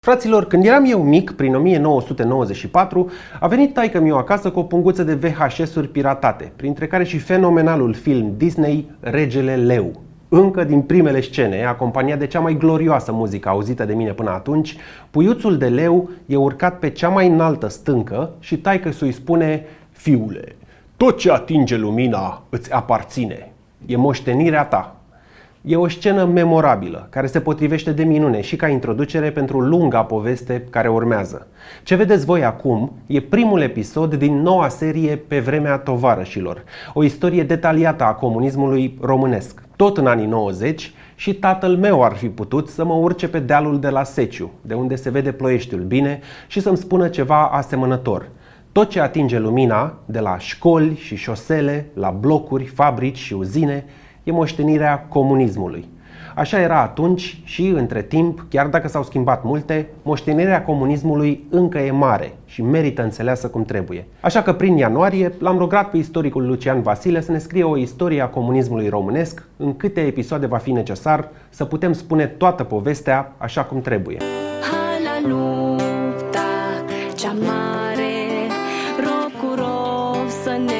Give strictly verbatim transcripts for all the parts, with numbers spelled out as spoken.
Fraților, când eram eu mic, prin o mie nouă sute nouăzeci și patru, a venit taică-miu acasă cu o punguță de V H S-uri piratate, printre care și fenomenalul film Disney Regele Leu. Încă din primele scene, acompaniat de cea mai glorioasă muzică auzită de mine până atunci, puiuțul de leu e urcat pe cea mai înaltă stâncă și taică-su îi spune: "Fiule, tot ce atinge lumina îți aparține, e moștenirea ta." E o scenă memorabilă, care se potrivește de minune și ca introducere pentru lunga poveste care urmează. Ce vedeți voi acum e primul episod din noua serie Pe vremea tovarășilor, o istorie detaliată a comunismului românesc. Tot în anii nouăzeci, și tatăl meu ar fi putut să mă urce pe dealul de la Seciu, de unde se vede Ploieștiul bine, și să-mi spună ceva asemănător. Tot ce atinge lumina, de la școli și șosele, la blocuri, fabrici și uzine, e moștenirea comunismului. Așa era atunci și, între timp, chiar dacă s-au schimbat multe, moștenirea comunismului încă e mare și merită înțeleasă cum trebuie. Așa că prin ianuarie l-am rugat pe istoricul Lucian Vasile să ne scrie o istorie a comunismului românesc, în câte episoade va fi necesar, să putem spune toată povestea așa cum trebuie. Hai la lupta cea mare, rog cu rog să ne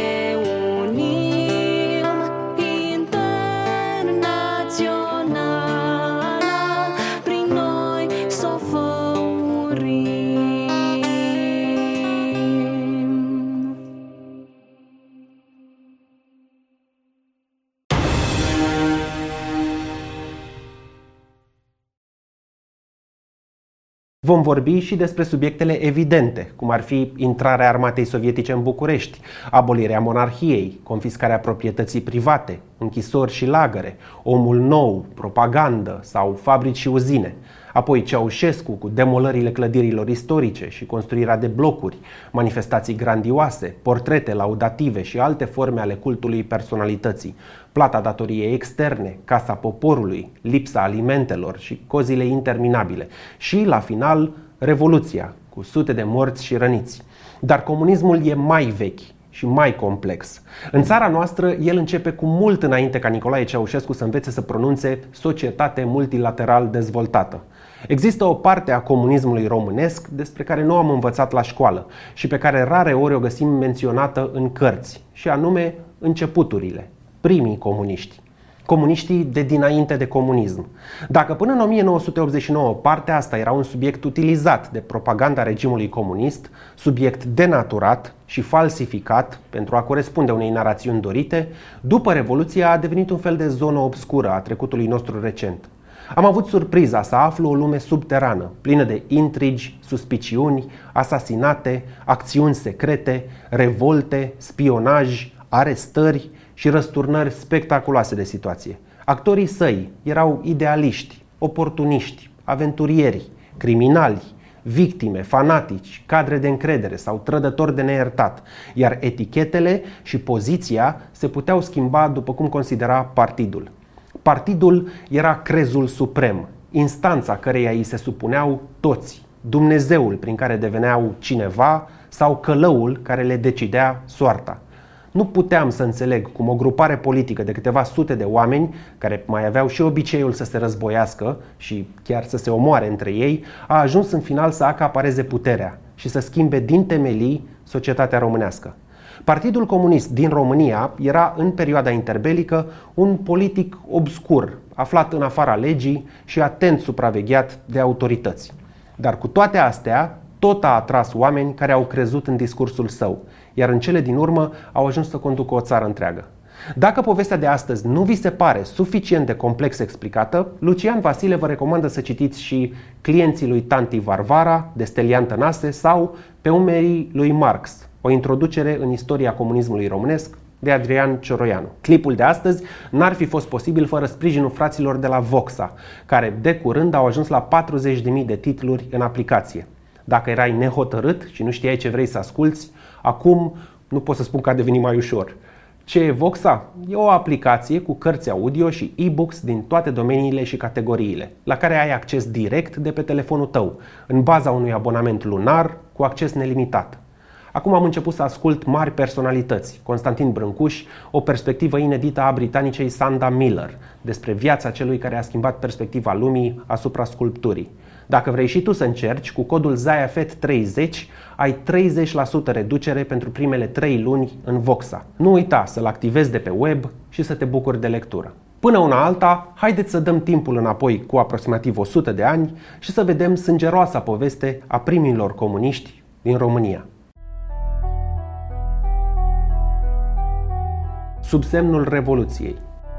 Vom vorbi și despre subiectele evidente, cum ar fi intrarea armatei sovietice în București, abolirea monarhiei, confiscarea proprietății private, închisori și lagăre, omul nou, propagandă sau fabrici și uzine. Apoi Ceaușescu cu demolările clădirilor istorice și construirea de blocuri, manifestații grandioase, portrete laudative și alte forme ale cultului personalității, plata datoriei externe, Casa Poporului, lipsa alimentelor și cozile interminabile. Și, la final, Revoluția, cu sute de morți și răniți. Dar comunismul e mai vechi și mai complex. În țara noastră, el începe cu mult înainte ca Nicolae Ceaușescu să învețe să pronunțe societate multilateral dezvoltată. Există o parte a comunismului românesc despre care nu am învățat la școală și pe care rare ori o găsim menționată în cărți, și anume începuturile, primii comuniști. Comuniștii de dinainte de comunism. Dacă până în o mie nouă sute optzeci și nouă partea asta era un subiect utilizat de propaganda regimului comunist, subiect denaturat și falsificat pentru a corespunde unei narațiuni dorite, după Revoluție a devenit un fel de zonă obscură a trecutului nostru recent. Am avut surpriza să aflu o lume subterană, plină de intrigi, suspiciuni, asasinate, acțiuni secrete, revolte, spionaj, arestări și răsturnări spectaculoase de situație. Actorii săi erau idealiști, oportuniști, aventurieri, criminali, victime, fanatici, cadre de încredere sau trădători de neiertat, iar etichetele și poziția se puteau schimba după cum considera partidul. Partidul era crezul suprem, instanța căreia îi se supuneau toți, Dumnezeul prin care deveneau cineva sau călăul care le decidea soarta. Nu puteam să înțeleg cum o grupare politică de câteva sute de oameni, care mai aveau și obiceiul să se războiască și chiar să se omoare între ei, a ajuns în final să acapareze puterea și să schimbe din temelii societatea românească. Partidul Comunist din România era în perioada interbelică un politic obscur, aflat în afara legii și atent supravegheat de autorități. Dar cu toate astea, tot a atras oameni care au crezut în discursul său, iar în cele din urmă au ajuns să conducă o țară întreagă. Dacă povestea de astăzi nu vi se pare suficient de complex explicată, Lucian Vasile vă recomandă să citiți și Clienții lui Tanti Varvara, de Stelian Tănase, sau Pe umerii lui Marx, o introducere în istoria comunismului românesc, de Adrian Cioroianu. Clipul de astăzi n-ar fi fost posibil fără sprijinul fraților de la Voxa, care de curând au ajuns la patruzeci de mii de titluri în aplicație. Dacă erai nehotărât și nu știai ce vrei să asculți, acum nu pot să spun că a devenit mai ușor. Ce e Voxa? E o aplicație cu cărți audio și e-books din toate domeniile și categoriile, la care ai acces direct de pe telefonul tău, în baza unui abonament lunar cu acces nelimitat. Acum am început să ascult mari personalități, Constantin Brâncuș, o perspectivă inedită a britanicei Sanda Miller, despre viața celui care a schimbat perspectiva lumii asupra sculpturii. Dacă vrei și tu să încerci, cu codul ZAIAFET treizeci ai treizeci la sută reducere pentru primele trei luni în Voxa. Nu uita să-l activezi de pe web și să te bucuri de lectură. Până una alta, haideți să dăm timpul înapoi cu aproximativ o sută de ani și să vedem sângeroasa poveste a primilor comuniști din România. Sub semnul Revoluției.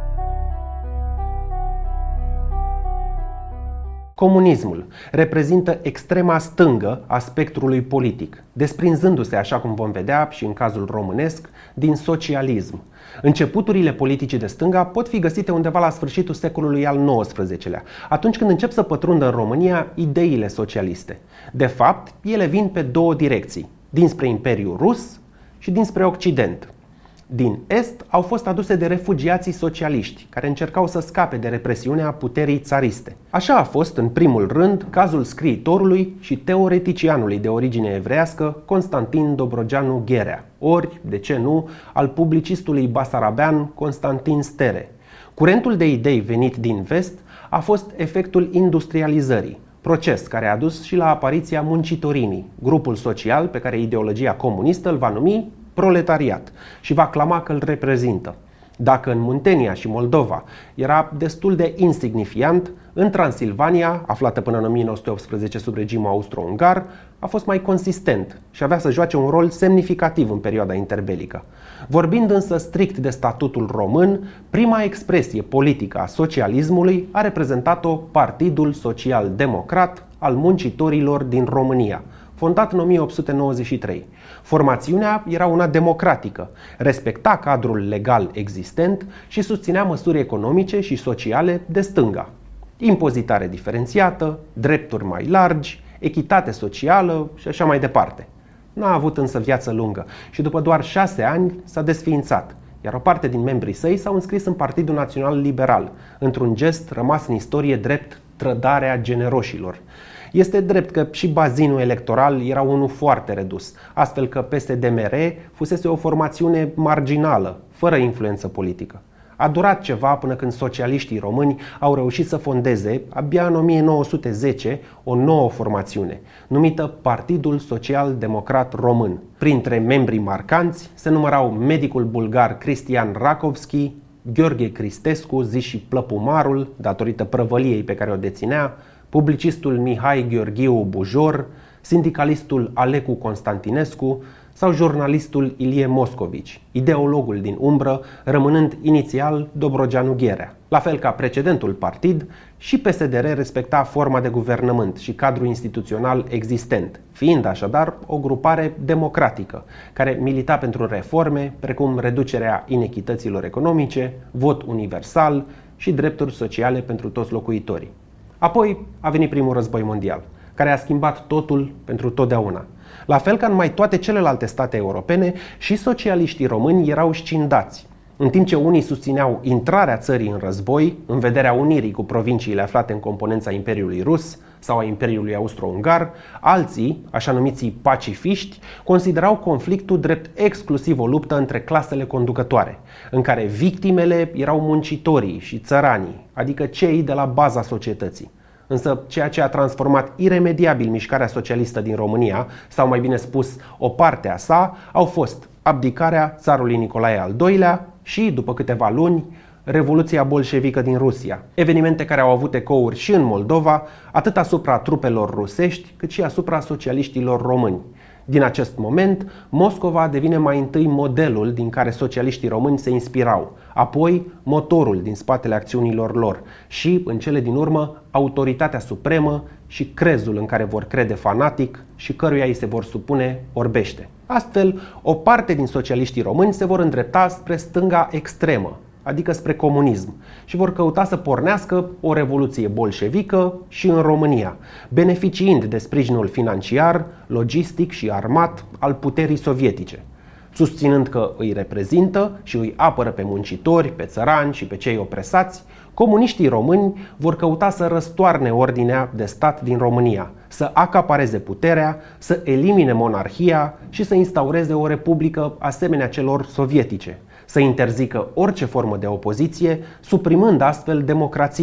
Comunismul reprezintă extrema stângă a spectrului politic, desprinzându-se, așa cum vom vedea și în cazul românesc, din socialism. Începuturile politicii de stânga pot fi găsite undeva la sfârșitul secolului al nouăsprezecelea, atunci când încep să pătrundă în România ideile socialiste. De fapt, ele vin pe două direcții, dinspre Imperiul Rus și dinspre Occident. Din Est au fost aduse de refugiații socialiști, care încercau să scape de represiunea puterii țariste. Așa a fost, în primul rând, cazul scriitorului și teoreticianului de origine evrească Constantin Dobrogeanu Gherea, ori, de ce nu, al publicistului basarabean Constantin Stere. Curentul de idei venit din vest a fost efectul industrializării, proces care a dus și la apariția muncitorimii, grupul social pe care ideologia comunistă îl va numi proletariat și va clama că îl reprezintă. Dacă în Muntenia și Moldova era destul de insignifiant, în Transilvania, aflată până în o mie nouă sute optsprezece sub regimul austro-ungar, a fost mai consistent și avea să joace un rol semnificativ în perioada interbelică. Vorbind însă strict de statutul român, prima expresie politică a socialismului a reprezentat-o Partidul Social-Democrat al Muncitorilor din România, fondat în o mie opt sute nouăzeci și trei. Formațiunea era una democratică, respecta cadrul legal existent și susținea măsuri economice și sociale de stânga. Impozitare diferențiată, drepturi mai largi, echitate socială și așa mai departe. N-a avut însă viață lungă și după doar șase ani s-a desființat, iar o parte din membrii săi s-au înscris în Partidul Național Liberal, într-un gest rămas în istorie drept trădarea generoșilor. Este drept că și bazinul electoral era unul foarte redus, astfel că P S D M R fusese o formațiune marginală, fără influență politică. A durat ceva până când socialiștii români au reușit să fondeze, abia în o mie nouă sute zece, o nouă formațiune, numită Partidul Social-Democrat Român. Printre membrii marcanți se numărau medicul bulgar Cristian Rakovski, Gheorghe Cristescu, zis și Plăpumarul, datorită prăvăliei pe care o deținea, publicistul Mihai Gheorghiu Bujor, sindicalistul Alecu Constantinescu sau jurnalistul Ilie Moscovici, ideologul din umbră, rămânând inițial Dobrogeanu Gherea. La fel ca precedentul partid, și P S D R respecta forma de guvernământ și cadrul instituțional existent, fiind așadar o grupare democratică, care milita pentru reforme, precum reducerea inechităților economice, vot universal și drepturi sociale pentru toți locuitorii. Apoi a venit primul război mondial, care a schimbat totul pentru totdeauna. La fel ca în mai toate celelalte state europene, și socialiștii români erau scindați. În timp ce unii susțineau intrarea țării în război, în vederea unirii cu provinciile aflate în componența Imperiului Rus sau a Imperiului Austro-Ungar, alții, așa numiții pacifiști, considerau conflictul drept exclusiv o luptă între clasele conducătoare, în care victimele erau muncitorii și țăranii, adică cei de la baza societății. Însă ceea ce a transformat iremediabil mișcarea socialistă din România, sau mai bine spus, o parte a sa, au fost abdicarea țarului Nicolae al doilea și, după câteva luni, Revoluția bolșevică din Rusia. Evenimente care au avut ecouri și în Moldova, atât asupra trupelor rusești, cât și asupra socialiștilor români. Din acest moment, Moscova devine mai întâi modelul din care socialiștii români se inspirau, apoi motorul din spatele acțiunilor lor și, în cele din urmă, autoritatea supremă și crezul în care vor crede fanatic și căruia îi se vor supune orbește. Astfel, o parte din socialiștii români se vor îndrepta spre stânga extremă, adică spre comunism, și vor căuta să pornească o revoluție bolșevică și în România, beneficiind de sprijinul financiar, logistic și armat al puterii sovietice. Susținând că îi reprezintă și îi apără pe muncitori, pe țărani și pe cei opresați, comuniștii români vor căuta să răstoarne ordinea de stat din România, să acapareze puterea, să elimine monarhia și să instaureze o republică asemenea celor sovietice, să interzică orice formă de opoziție, suprimând astfel democrația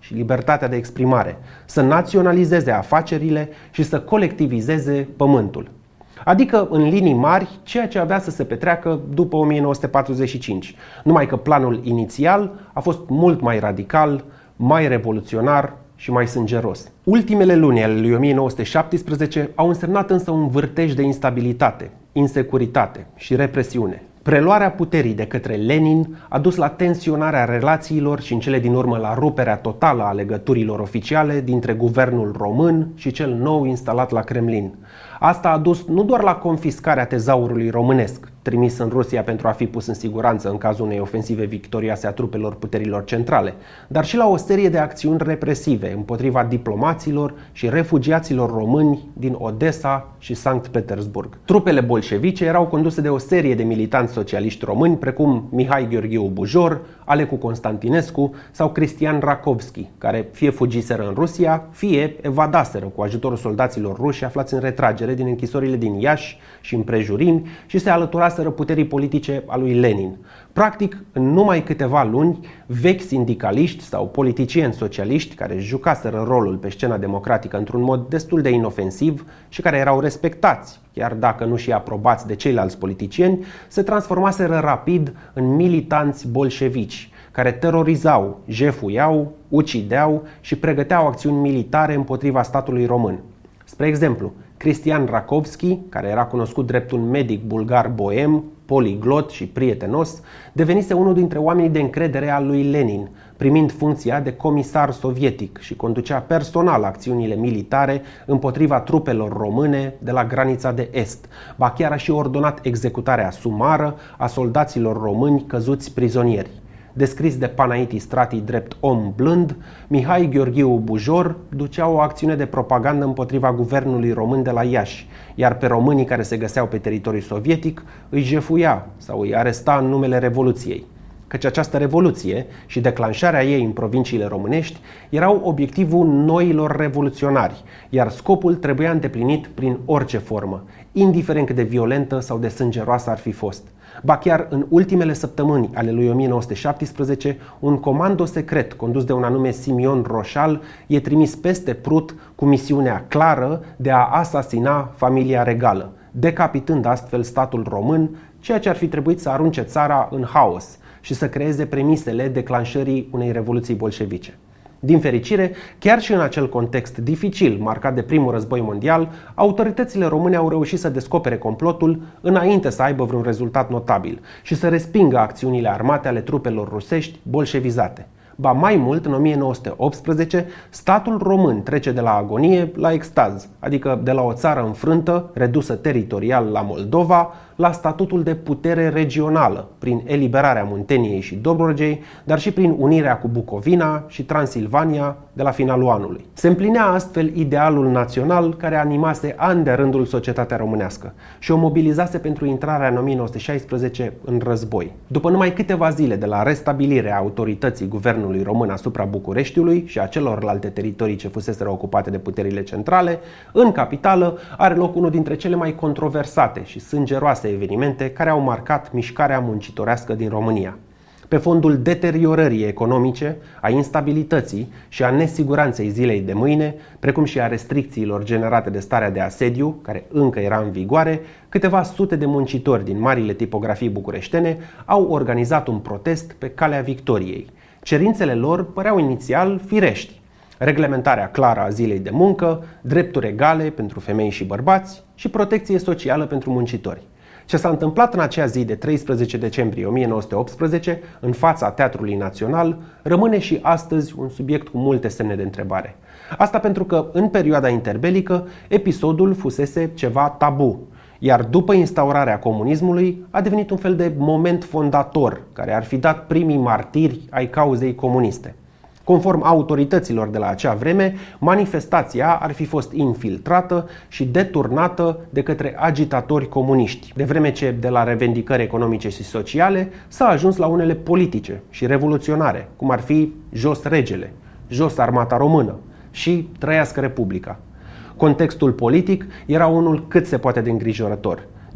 și libertatea de exprimare, să naționalizeze afacerile și să colectivizeze pământul. Adică, în linii mari, ceea ce avea să se petreacă după o mie nouă sute patruzeci și cinci, numai că planul inițial a fost mult mai radical, mai revoluționar și mai sângeros. Ultimele luni ale lui o mie nouă sute șaptesprezece au însemnat însă un vârtej de instabilitate, insecuritate și represiune. Preluarea puterii de către Lenin a dus la tensionarea relațiilor și în cele din urmă la ruperea totală a legăturilor oficiale dintre guvernul român și cel nou instalat la Kremlin. Asta a dus nu doar la confiscarea tezaurului românesc, trimis în Rusia pentru a fi pus în siguranță în cazul unei ofensive victorioase a trupelor puterilor centrale, dar și la o serie de acțiuni represive împotriva diplomaților și refugiaților români din Odessa și Sankt Petersburg. Trupele bolșevice erau conduse de o serie de militanți socialiști români, precum Mihai Gheorghiu Bujor, Alecu Constantinescu sau Cristian Rakovski, care fie fugiseră în Rusia, fie evadaseră cu ajutorul soldaților ruși aflați în retragere din închisorile din Iași și împrejurimi și se alăturaseră puterii politice a lui Lenin. Practic, în numai câteva luni, vechi sindicaliști sau politicieni socialiști care jucaseră rolul pe scena democratică într-un mod destul de inofensiv și care erau respectați, chiar dacă nu și aprobați de ceilalți politicieni, se transformaseră rapid în militanți bolșevici, care terorizau, jefuiau, ucideau și pregăteau acțiuni militare împotriva statului român. Spre exemplu, Cristian Rakovski, care era cunoscut drept un medic bulgar boem, poliglot și prietenos, devenise unul dintre oamenii de încredere al lui Lenin, primind funcția de comisar sovietic și conducea personal acțiunile militare împotriva trupelor române de la granița de est. Ba chiar a și ordonat executarea sumară a soldaților români căzuți prizonieri. Descris de Panaiti Strati drept om blând, Mihai Gheorghiu Bujor ducea o acțiune de propagandă împotriva guvernului român de la Iași, iar pe românii care se găseau pe teritoriul sovietic îi jefuia sau îi aresta în numele Revoluției. Căci această revoluție și declanșarea ei în provinciile românești erau obiectivul noilor revoluționari, iar scopul trebuia îndeplinit prin orice formă, indiferent cât de violentă sau de sângeroasă ar fi fost. Ba chiar în ultimele săptămâni ale lui o mie nouă sute șaptesprezece, un comando secret condus de un anume Simion Roșal e trimis peste Prut cu misiunea clară de a asasina familia regală, decapitând astfel statul român, ceea ce ar fi trebuit să arunce țara în haos și să creeze premisele declanșării unei revoluții bolșevice. Din fericire, chiar și în acel context dificil marcat de primul război mondial, autoritățile române au reușit să descopere complotul înainte să aibă vreun rezultat notabil și să respingă acțiunile armate ale trupelor rusești bolșevizate. Ba mai mult, în o mie nouă sute optsprezece, statul român trece de la agonie la extaz, adică de la o țară înfrântă, redusă teritorial la Moldova, la statutul de putere regională, prin eliberarea Munteniei și Dobrogei, dar și prin unirea cu Bucovina și Transilvania de la finalul anului. Se împlinea astfel idealul național care animase ani de rândul societatea românească și o mobilizase pentru intrarea în o mie nouă sute șaisprezece în război. După numai câteva zile de la restabilirea autorității guvernului român asupra Bucureștiului și a celorlalte teritorii ce fuseseră ocupate de puterile centrale, în capitală are loc unul dintre cele mai controversate și sângeroase evenimente care au marcat mișcarea muncitorească din România. Pe fondul deteriorării economice, a instabilității și a nesiguranței zilei de mâine, precum și a restricțiilor generate de starea de asediu, care încă era în vigoare, câteva sute de muncitori din marile tipografii bucureștene au organizat un protest pe Calea Victoriei. Cerințele lor păreau inițial firești: reglementarea clară a zilei de muncă, drepturi egale pentru femei și bărbați și protecție socială pentru muncitori. Ce s-a întâmplat în acea zi de treisprezece decembrie o mie nouă sute optsprezece, în fața Teatrului Național, rămâne și astăzi un subiect cu multe semne de întrebare. Asta pentru că, în perioada interbelică, episodul fusese ceva tabu, iar după instaurarea comunismului a devenit un fel de moment fondator, care ar fi dat primii martiri ai cauzei comuniste. Conform autorităților de la acea vreme, manifestația ar fi fost infiltrată și deturnată de către agitatori comuniști, de vreme ce de la revendicări economice și sociale s-a ajuns la unele politice și revoluționare, cum ar fi jos regele, jos armata română și trăiască Republica. Contextul politic era unul cât se poate de îngrijorător.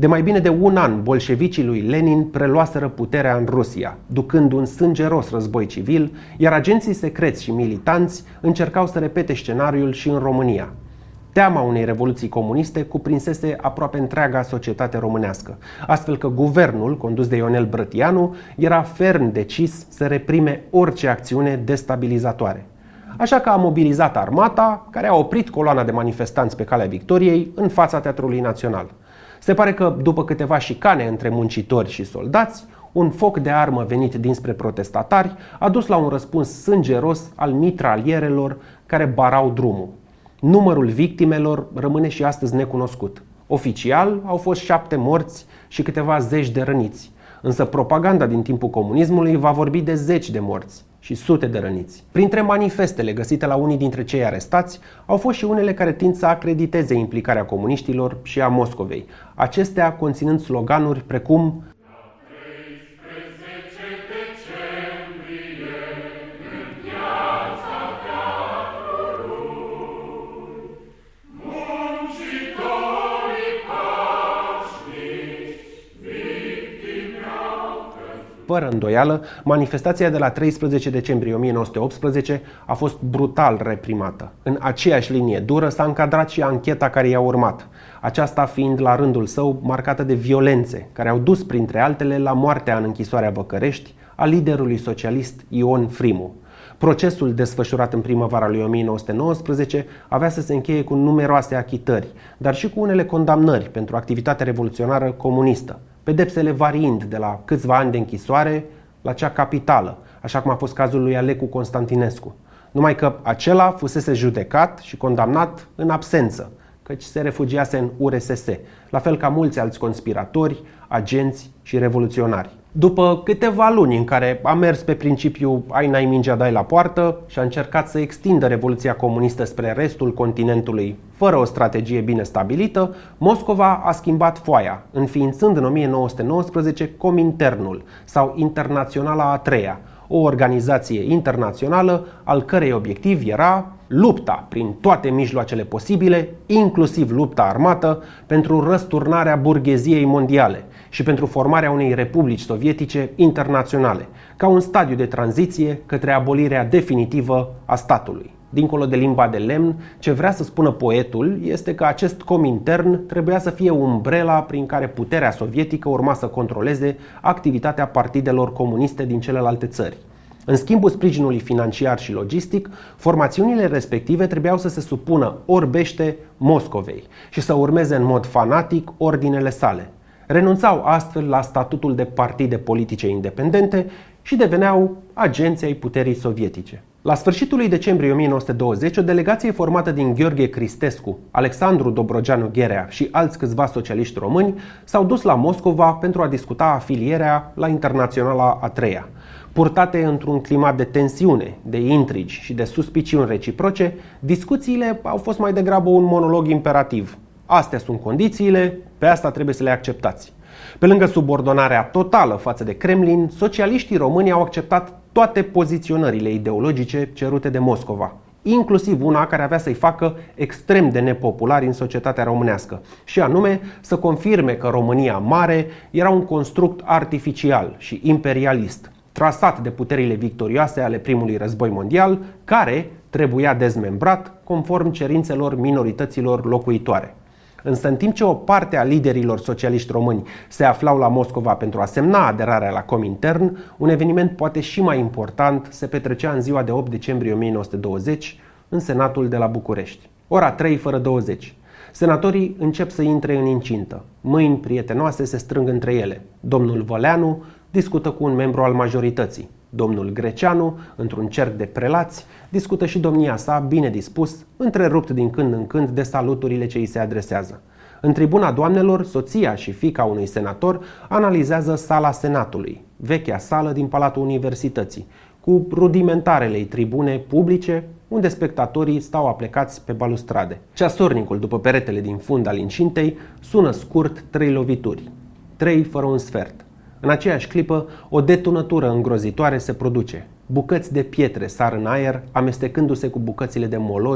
De mai bine de un an, bolșevicii lui Lenin preluaseră puterea în Rusia, ducând un sângeros război civil, iar agenții secreți și militanți încercau să repete scenariul și în România. Teama unei revoluții comuniste cuprinsese aproape întreaga societate românească, astfel că guvernul, condus de Ionel Brătianu, era ferm decis să reprime orice acțiune destabilizatoare. Așa că a mobilizat armata, care a oprit coloana de manifestanți pe calea Victoriei în fața Teatrului Național. Se pare că, după câteva șicane între muncitori și soldați, un foc de armă venit dinspre protestatari a dus la un răspuns sângeros al mitralierelor care barau drumul. Numărul victimelor rămâne și astăzi necunoscut. Oficial au fost șapte morți și câteva zeci de răniți, însă propaganda din timpul comunismului va vorbi de zeci de morți și sute de răniți. Printre manifestele găsite la unii dintre cei arestați au fost și unele care tind să acrediteze implicarea comuniștilor și a Moscovei, acestea conținând sloganuri precum Fără îndoială, manifestația de la treisprezece decembrie o mie nouă sute optsprezece a fost brutal reprimată. În aceeași linie dură s-a încadrat și ancheta care i-a urmat, aceasta fiind la rândul său marcată de violențe, care au dus printre altele la moartea în închisoarea Băcărești a liderului socialist Ion Frimu. Procesul desfășurat în primăvara lui o mie nouă sute nouăsprezece avea să se încheie cu numeroase achitări, dar și cu unele condamnări pentru activitate revoluționară comunistă, pedepsele variind de la câțiva ani de închisoare la cea capitală, așa cum a fost cazul lui Alecu Constantinescu. Numai că acela fusese judecat și condamnat în absență, căci se refugiase în U R S S, la fel ca mulți alți conspiratori, agenți și revoluționari. După câteva luni în care a mers pe principiu ai n-ai mingea dai la poartă și a încercat să extindă revoluția comunistă spre restul continentului fără o strategie bine stabilită, Moscova a schimbat foaia, înființând în o mie nouă sute nouăsprezece Cominternul sau Internaționala a treia, o organizație internațională al cărei obiectiv era lupta prin toate mijloacele posibile, inclusiv lupta armată, pentru răsturnarea burgheziei mondiale și pentru formarea unei republici sovietice internaționale, ca un stadiu de tranziție către abolirea definitivă a statului. Dincolo de limba de lemn, ce vrea să spună poetul este că acest Comintern trebuia să fie umbrela prin care puterea sovietică urma să controleze activitatea partidelor comuniste din celelalte țări. În schimbul sprijinului financiar și logistic, formațiunile respective trebuiau să se supună orbește Moscovei și să urmeze în mod fanatic ordinele sale. Renunțau astfel la statutul de partide politice independente și deveneau agenții ai puterii sovietice. La sfârșitul lui decembrie o mie nouă sute douăzeci, o delegație formată din Gheorghe Cristescu, Alexandru Dobrogeanu Gherea și alți câțiva socialiști români s-au dus la Moscova pentru a discuta afilierea la Internaționala a treia. Purtate într-un climat de tensiune, de intrigi și de suspiciuni reciproce, discuțiile au fost mai degrabă un monolog imperativ. Astea sunt condițiile, pe asta trebuie să le acceptați. Pe lângă subordonarea totală față de Kremlin, socialiștii români au acceptat toate poziționările ideologice cerute de Moscova, inclusiv una care avea să-i facă extrem de nepopulari în societatea românească, și anume să confirme că România Mare era un construct artificial și imperialist, trasat de puterile victorioase ale primului război mondial, care trebuia dezmembrat conform cerințelor minorităților locuitoare. Însă, în timp ce o parte a liderilor socialiști români se aflau la Moscova pentru a semna aderarea la Comintern, un eveniment poate și mai important se petrecea în ziua de opt decembrie o mie nouă sute douăzeci în Senatul de la București. Ora trei fără douăzeci. Senatorii încep să intre în incintă. Mâini prietenoase se strâng între ele. Domnul Văleanu discută cu un membru al majorității. Domnul Greceanu, într-un cerc de prelați, discută și domnia sa, bine dispus, întrerupt din când în când de saluturile ce îi se adresează. În tribuna doamnelor, soția și fiica unui senator analizează sala Senatului, vechea sală din Palatul Universității, cu rudimentarele tribune publice, unde spectatorii stau aplecați pe balustrade. Ceasornicul, după peretele din fund al incintei, sună scurt trei lovituri, trei fără un sfert. În aceeași clipă, o detunătură îngrozitoare se produce. Bucăți de pietre sar în aer, amestecându-se cu bucățile de moloz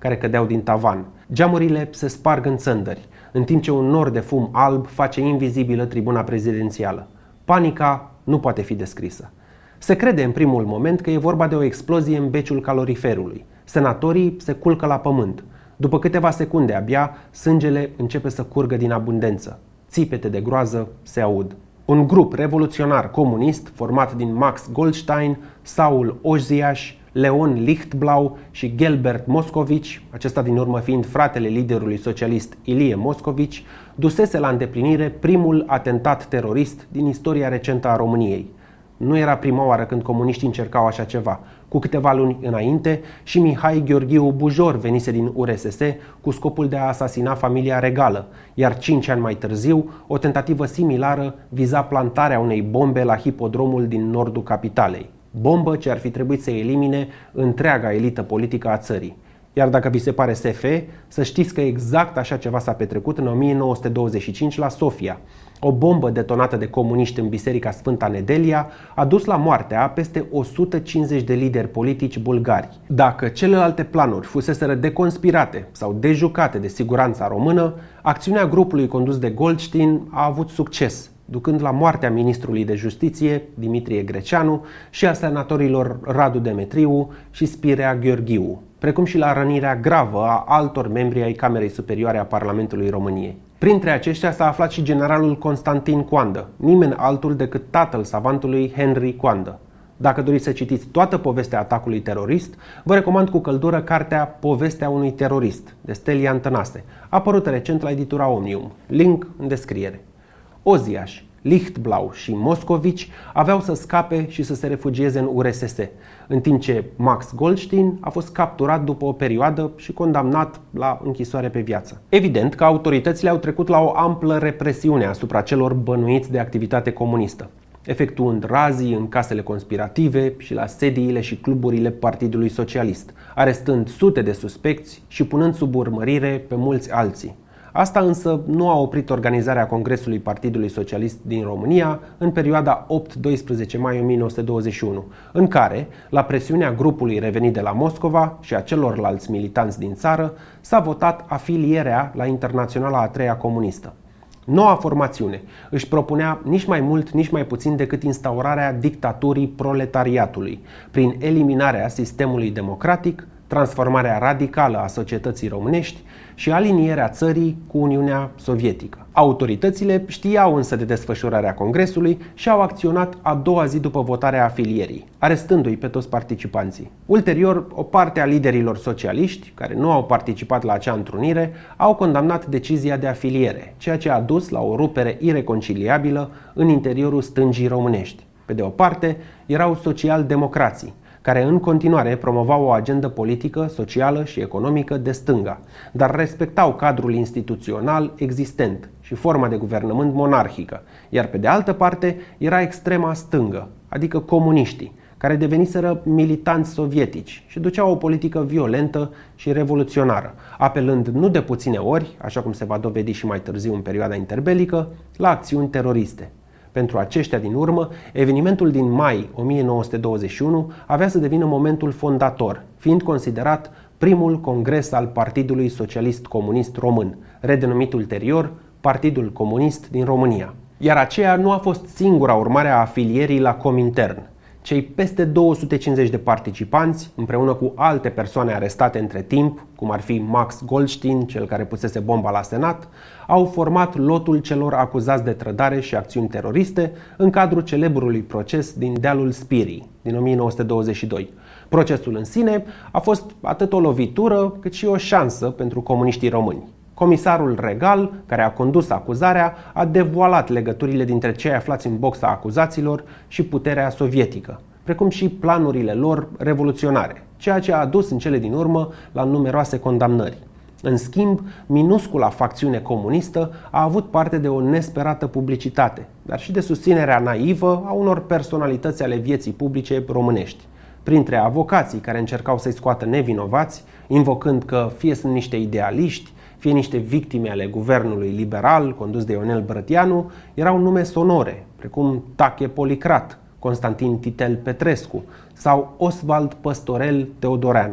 care cădeau din tavan. Geamurile se sparg în țândări, în timp ce un nor de fum alb face invizibilă tribuna prezidențială. Panica nu poate fi descrisă. Se crede în primul moment că e vorba de o explozie în beciul caloriferului. Senatorii se culcă la pământ. După câteva secunde abia, sângele începe să curgă din abundență. Țipete de groază se aud. Un grup revoluționar comunist format din Max Goldstein, Saul Oziaș, Leon Lichtblau și Gelbert Moscovici, acesta din urmă fiind fratele liderului socialist Ilie Moscovici, dusese la îndeplinire primul atentat terorist din istoria recentă a României. Nu era prima oară când comuniștii încercau așa ceva. Cu câteva luni înainte, și Mihai Gheorghiu Bujor venise din U R S S cu scopul de a asasina familia regală, iar cinci ani mai târziu, o tentativă similară viza plantarea unei bombe la hipodromul din nordul capitalei. Bombă ce ar fi trebuit să elimine întreaga elită politică a țării. Iar dacă vi se pare S F, să știți că exact așa ceva s-a petrecut în o mie nouă sute douăzeci și cinci la Sofia. O bombă detonată de comuniști în Biserica Sfânta Nedelia a dus la moartea a peste o sută cincizeci de lideri politici bulgari. Dacă celelalte planuri fuseseră deconspirate sau dejucate de siguranța română, acțiunea grupului condus de Goldstein a avut succes, ducând la moartea ministrului de justiție, Dimitrie Greceanu, și a senatorilor Radu Demetriu și Spirea Gheorghiu, precum și la rănirea gravă a altor membri ai Camerei Superioare a Parlamentului României. Printre aceștia s-a aflat și generalul Constantin Coandă, nimeni altul decât tatăl savantului Henry Coandă. Dacă doriți să citiți toată povestea atacului terorist, vă recomand cu căldură cartea Povestea unui terorist, de Stelian Tănase, apărută recent la editura Omnium. Link în descriere. Oziaș, Lichtblau și Moscovici aveau să scape și să se refugieze în U R S S, în timp ce Max Goldstein a fost capturat după o perioadă și condamnat la închisoare pe viață. Evident că autoritățile au trecut la o amplă represiune asupra celor bănuiți de activitate comunistă, efectuând razii în casele conspirative și la sediile și cluburile Partidului Socialist, arestând sute de suspecți și punând sub urmărire pe mulți alții. Asta însă nu a oprit organizarea Congresului Partidului Socialist din România în perioada opt-doisprezece mai o mie nouă sute douăzeci și unu, în care, la presiunea grupului revenit de la Moscova și a celorlalți militanți din țară, s-a votat afilierea la Internaționala a treia comunistă. Noua formațiune își propunea nici mai mult, nici mai puțin decât instaurarea dictaturii proletariatului, prin eliminarea sistemului democratic, transformarea radicală a societății românești și alinierea țării cu Uniunea Sovietică. Autoritățile știau însă de desfășurarea congresului și au acționat a doua zi după votarea afilierii, arestându-i pe toți participanții. Ulterior, o parte a liderilor socialiști, care nu au participat la acea întrunire, au condamnat decizia de afiliere, ceea ce a dus la o rupere ireconciliabilă în interiorul stângii românești. Pe de o parte, erau social-democrații, care în continuare promovau o agendă politică, socială și economică de stânga, dar respectau cadrul instituțional existent și forma de guvernământ monarhică, iar pe de altă parte era extrema stângă, adică comuniștii, care deveniseră militanți sovietici și duceau o politică violentă și revoluționară, apelând nu de puține ori, așa cum se va dovedi și mai târziu în perioada interbelică, la acțiuni teroriste. Pentru aceștia din urmă, evenimentul din mai o mie nouă sute douăzeci și unu avea să devină momentul fondator, fiind considerat primul congres al Partidului Socialist Comunist Român, redenumit ulterior Partidul Comunist din România. Iar aceea nu a fost singura urmare a afilierii la Comintern. Cei peste două sute cincizeci de participanți, împreună cu alte persoane arestate între timp, cum ar fi Max Goldstein, cel care pusese bomba la Senat, au format lotul celor acuzați de trădare și acțiuni teroriste în cadrul celebrului proces din dealul Spirii, din o mie nouă sute douăzeci și doi. Procesul în sine a fost atât o lovitură, cât și o șansă pentru comuniștii români. Comisarul regal, care a condus acuzarea, a devoalat legăturile dintre cei aflați în boxa acuzaților și puterea sovietică, precum și planurile lor revoluționare, ceea ce a adus în cele din urmă la numeroase condamnări. În schimb, minuscula facțiune comunistă a avut parte de o nesperată publicitate, dar și de susținerea naivă a unor personalități ale vieții publice românești. Printre avocații care încercau să-i scoată nevinovați, invocând că fie sunt niște idealiști, fie niște victime ale guvernului liberal condus de Ionel Brătianu, erau nume sonore, precum Tache Policrat, Constantin Titel Petrescu sau Osvald Păstorel Teodoreanu.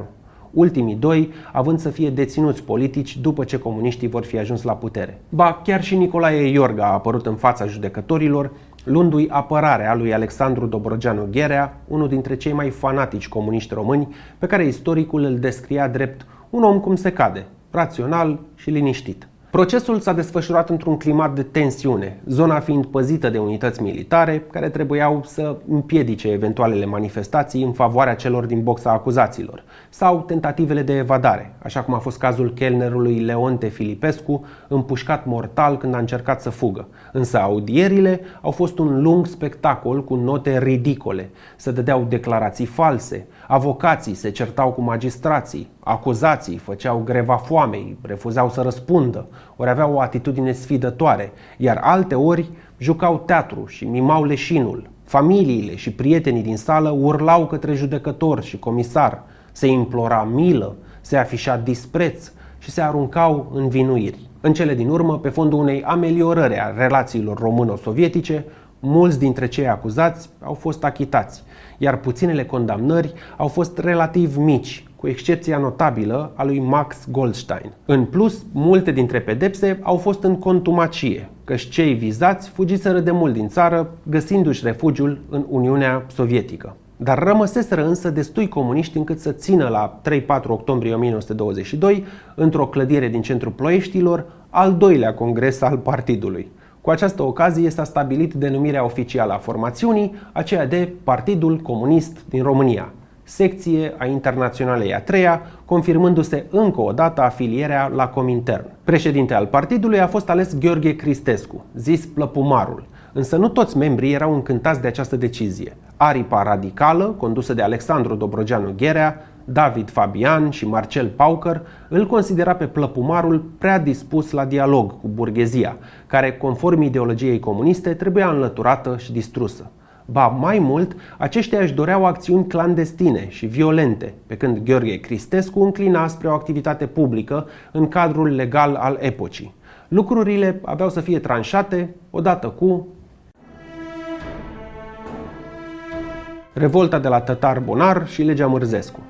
ultimii doi având să fie deținuți politici după ce comuniștii vor fi ajuns la putere. Ba, chiar și Nicolae Iorga a apărut în fața judecătorilor, luându-i apărarea lui Alexandru Dobrogeanu Gherea, unul dintre cei mai fanatici comuniști români, pe care istoricul îl descria drept un om cum se cade, rațional și liniștit. Procesul s-a desfășurat într-un climat de tensiune, zona fiind păzită de unități militare care trebuiau să împiedice eventualele manifestații în favoarea celor din boxa acuzaților sau tentativele de evadare, așa cum a fost cazul chelnerului Leonte Filipescu, împușcat mortal când a încercat să fugă. Însă audierile au fost un lung spectacol cu note ridicole. Se dădeau declarații false, avocații se certau cu magistrații, acuzații făceau greva foamei, refuzau să răspundă, ori aveau o atitudine sfidătoare, iar alte ori jucau teatru și mimau leșinul. Familiile și prietenii din sală urlau către judecător și comisar, se implora milă, se afișa dispreț și se aruncau învinuiri. În cele din urmă, pe fondul unei ameliorări a relațiilor româno-sovietice, mulți dintre cei acuzați au fost achitați, iar puținele condamnări au fost relativ mici, cu excepția notabilă a lui Max Goldstein. În plus, multe dintre pedepse au fost în contumacie, căci cei vizați fugiseră de mult din țară, găsindu-și refugiul în Uniunea Sovietică. Dar rămăseseră însă destui comuniști încât să țină la trei patru octombrie o mie nouă sute douăzeci și doi, într-o clădire din centrul Ploieștilor, al doilea congres al partidului. Cu această ocazie s-a stabilit denumirea oficială a formațiunii, aceea de Partidul Comunist din România, secție a Internaționalei a treia, confirmându-se încă o dată afilierea la Comintern. Președinte al partidului a fost ales Gheorghe Cristescu, zis Plăpumarul, însă nu toți membrii erau încântați de această decizie. Aripa radicală, condusă de Alexandru Dobrogeanu Gherea, David Fabian și Marcel Paucăr, îl considera pe Plăpumarul prea dispus la dialog cu burghezia, care, conform ideologiei comuniste, trebuia înlăturată și distrusă. Ba, mai mult, aceștia își doreau acțiuni clandestine și violente, pe când Gheorghe Cristescu înclina spre o activitate publică în cadrul legal al epocii. Lucrurile aveau să fie tranșate odată cu revolta de la Tătar Bonar și legea Mârzescu.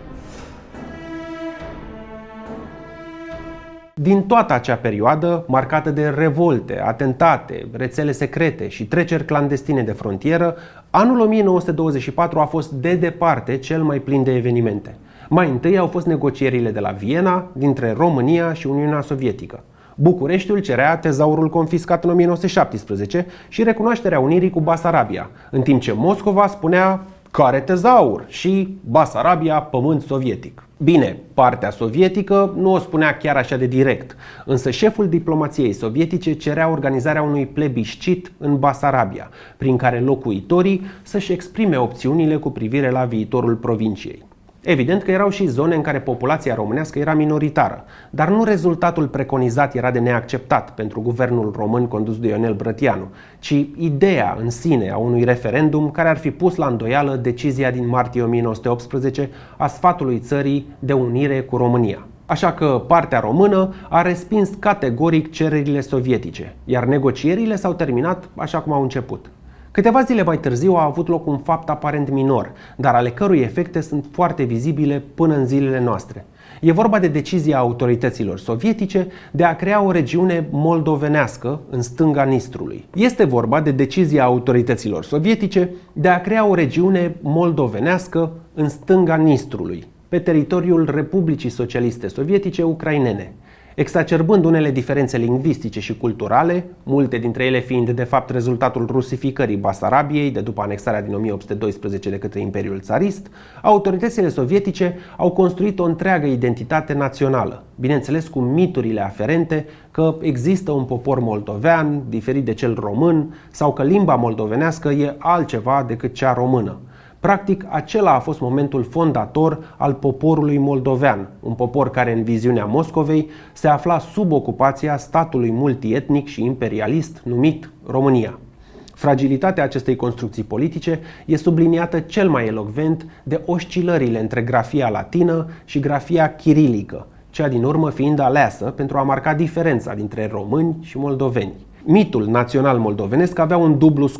Din toată acea perioadă, marcată de revolte, atentate, rețele secrete și treceri clandestine de frontieră, anul o mie nouă sute douăzeci și patru a fost de departe cel mai plin de evenimente. Mai întâi au fost negocierile de la Viena dintre România și Uniunea Sovietică. Bucureștiul cerea tezaurul confiscat în o mie nouă sute șaptesprezece și recunoașterea unirii cu Basarabia, în timp ce Moscova spunea care tezaur și Basarabia pământ sovietic. Bine, partea sovietică nu o spunea chiar așa de direct, însă șeful diplomației sovietice cerea organizarea unui plebiscit în Basarabia, prin care locuitorii să-și exprime opțiunile cu privire la viitorul provinciei. Evident că erau și zone în care populația românească era minoritară, dar nu rezultatul preconizat era de neacceptat pentru guvernul român condus de Ionel Brătianu, ci ideea în sine a unui referendum care ar fi pus la îndoială decizia din martie o mie nouă sute optsprezece a sfatului țării de unire cu România. Așa că partea română a respins categoric cererile sovietice, iar negocierile s-au terminat așa cum au început. Câteva zile mai târziu a avut loc un fapt aparent minor, dar ale cărui efecte sunt foarte vizibile până în zilele noastre. E vorba de decizia autorităților sovietice de a crea o regiune moldovenească în stânga Nistrului. Este vorba de decizia autorităților sovietice de a crea o regiune moldovenească în stânga Nistrului, pe teritoriul Republicii Socialiste Sovietice Ucrainene, exacerbând unele diferențe lingvistice și culturale, multe dintre ele fiind de fapt rezultatul rusificării Basarabiei de după anexarea din o mie opt sute doisprezece de către Imperiul Țarist. Autoritățile sovietice au construit o întreagă identitate națională, bineînțeles cu miturile aferente că există un popor moldovean diferit de cel român sau că limba moldovenească e altceva decât cea română. Practic, acela a fost momentul fondator al poporului moldovean, un popor care, în viziunea Moscovei, se afla sub ocupația statului multietnic și imperialist numit România. Fragilitatea acestei construcții politice e subliniată cel mai elocvent de oscilările între grafia latină și grafia chirilică, cea din urmă fiind aleasă pentru a marca diferența dintre români și moldoveni. Mitul național moldovenesc avea un dublu scop: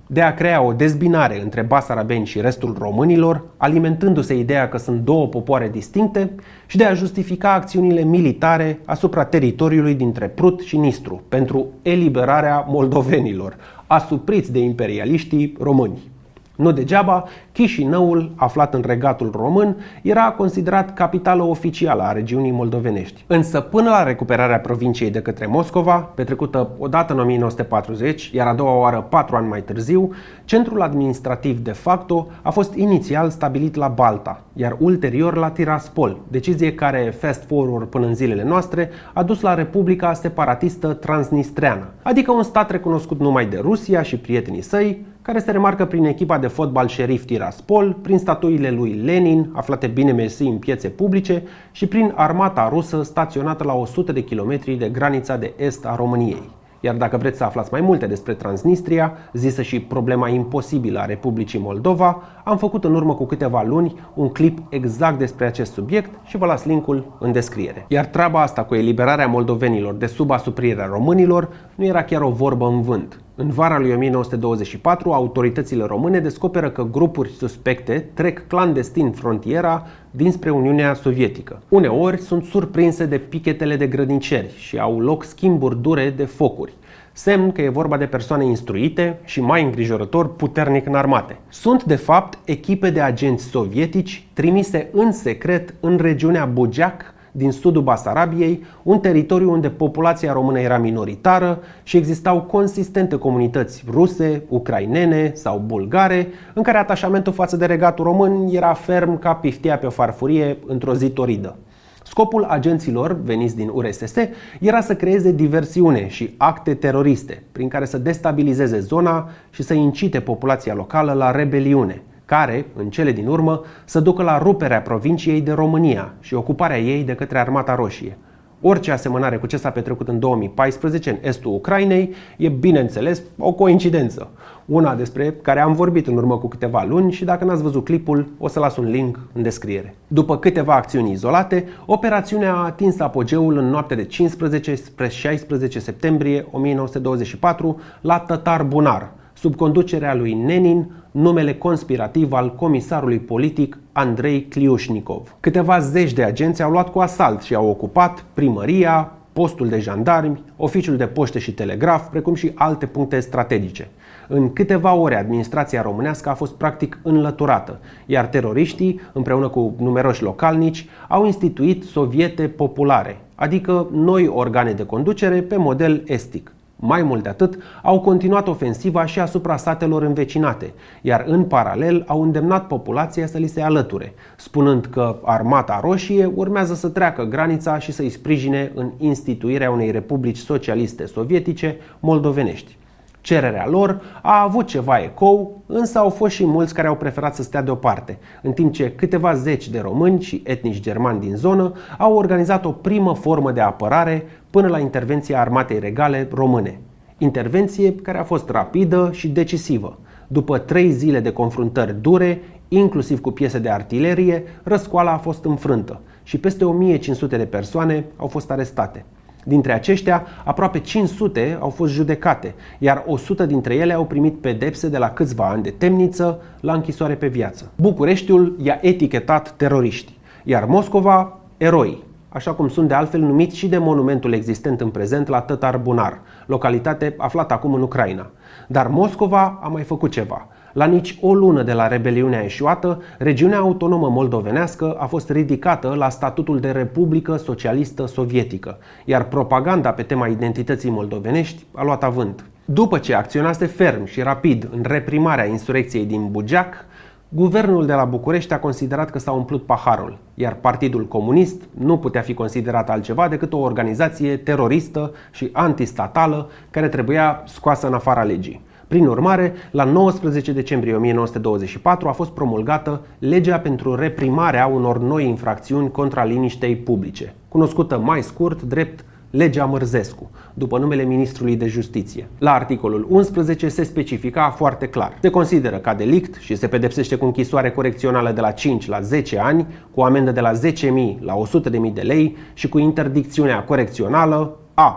de a crea o dezbinare între basarabeni și restul românilor, alimentându-se ideea că sunt două popoare distincte și de a justifica acțiunile militare asupra teritoriului dintre Prut și Nistru pentru eliberarea moldovenilor, asupriți de imperialiștii români. Nu degeaba, Chișinăul, aflat în regatul român, era considerat capitală oficială a regiunii moldovenești. Însă până la recuperarea provinciei de către Moscova, petrecută odată în o mie nouă sute patruzeci, iar a doua oară patru ani mai târziu, centrul administrativ de facto a fost inițial stabilit la Balta, iar ulterior la Tiraspol, decizie care, fast forward până în zilele noastre, a dus la Republica Separatistă Transnistreană, adică un stat recunoscut numai de Rusia și prietenii săi, care se remarcă prin echipa de fotbal Șerif Tiraspol, prin statuile lui Lenin, aflate bine mersi în piețe publice, și prin armata rusă staționată la o sută de kilometri de granița de est a României. Iar dacă vreți să aflați mai multe despre Transnistria, zisă și problema imposibilă a Republicii Moldova, am făcut în urmă cu câteva luni un clip exact despre acest subiect și vă las linkul în descriere. Iar treaba asta cu eliberarea moldovenilor de sub asuprirea românilor nu era chiar o vorbă în vânt. În vara lui o mie nouă sute douăzeci și patru, autoritățile române descoperă că grupuri suspecte trec clandestin frontiera dinspre Uniunea Sovietică. Uneori sunt surprinse de pichetele de grădiceri și au loc schimburi dure de focuri, semn că e vorba de persoane instruite și, mai îngrijorător, puternic înarmate. Sunt, de fapt, echipe de agenți sovietici trimise în secret în regiunea Bugeac, din sudul Basarabiei, un teritoriu unde populația română era minoritară și existau consistente comunități ruse, ucrainene sau bulgare, în care atașamentul față de regatul român era ferm ca piftia pe o farfurie într-o zi toridă. Scopul agenților veniți din U R S S era să creeze diversiune și acte teroriste, prin care să destabilizeze zona și să incite populația locală la rebeliune, care, în cele din urmă, să ducă la ruperea provinciei de România și ocuparea ei de către Armata Roșie. Orice asemănare cu ce s-a petrecut în două mii paisprezece în estul Ucrainei e, bineînțeles, o coincidență. Una despre care am vorbit în urmă cu câteva luni și dacă n-ați văzut clipul, o să las un link în descriere. După câteva acțiuni izolate, operațiunea a atins apogeul în noaptea de cincisprezece spre șaisprezece septembrie o mie nouă sute douăzeci și patru la Tătar Bunar, sub conducerea lui Lenin, numele conspirativ al comisarului politic Andrei Kliușnikov. Câteva zeci de agenți au luat cu asalt și au ocupat primăria, postul de jandarmi, oficiul de poște și telegraf, precum și alte puncte strategice. În câteva ore, administrația românească a fost practic înlăturată, iar teroriștii, împreună cu numeroși localnici, au instituit soviete populare, adică noi organe de conducere pe model estic. Mai mult de atât, au continuat ofensiva și asupra satelor învecinate, iar în paralel au îndemnat populația să li se alăture, spunând că Armata Roșie urmează să treacă granița și să-i sprijine în instituirea unei republici socialiste sovietice moldovenești. Cererea lor a avut ceva ecou, însă au fost și mulți care au preferat să stea deoparte, în timp ce câteva zeci de români și etnici germani din zonă au organizat o primă formă de apărare până la intervenția Armatei Regale Române. Intervenție care a fost rapidă și decisivă. După trei zile de confruntări dure, inclusiv cu piese de artilerie, răscoala a fost înfrântă și peste o mie cinci sute de persoane au fost arestate. Dintre aceștia, aproape cinci sute au fost judecate, iar o sută dintre ele au primit pedepse de la câțiva ani de temniță la închisoare pe viață. Bucureștiul i-a etichetat teroriști, iar Moscova eroi, așa cum sunt de altfel numiți și de monumentul existent în prezent la Tătar Bunar, localitate aflată acum în Ucraina. Dar Moscova a mai făcut ceva. La nici o lună de la rebeliunea eșuată, regiunea autonomă moldovenească a fost ridicată la statutul de Republică Socialistă Sovietică, iar propaganda pe tema identității moldovenești a luat avânt. După ce acționase ferm și rapid în reprimarea insurecției din Bugeac, guvernul de la București a considerat că s-a umplut paharul, iar Partidul Comunist nu putea fi considerat altceva decât o organizație teroristă și antistatală care trebuia scoasă în afara legii. Prin urmare, la nouăsprezece decembrie o mie nouă sute douăzeci și patru a fost promulgată legea pentru reprimarea unor noi infracțiuni contra liniștei publice, cunoscută mai scurt drept Legea Mărzescu, după numele ministrului de justiție. La articolul unsprezece se specifica foarte clar: se consideră ca delict și se pedepsește cu închisoare corecțională de la cinci la zece ani, cu amendă de la zece mii la o sută de mii de lei și cu interdicțiunea corecțională: a.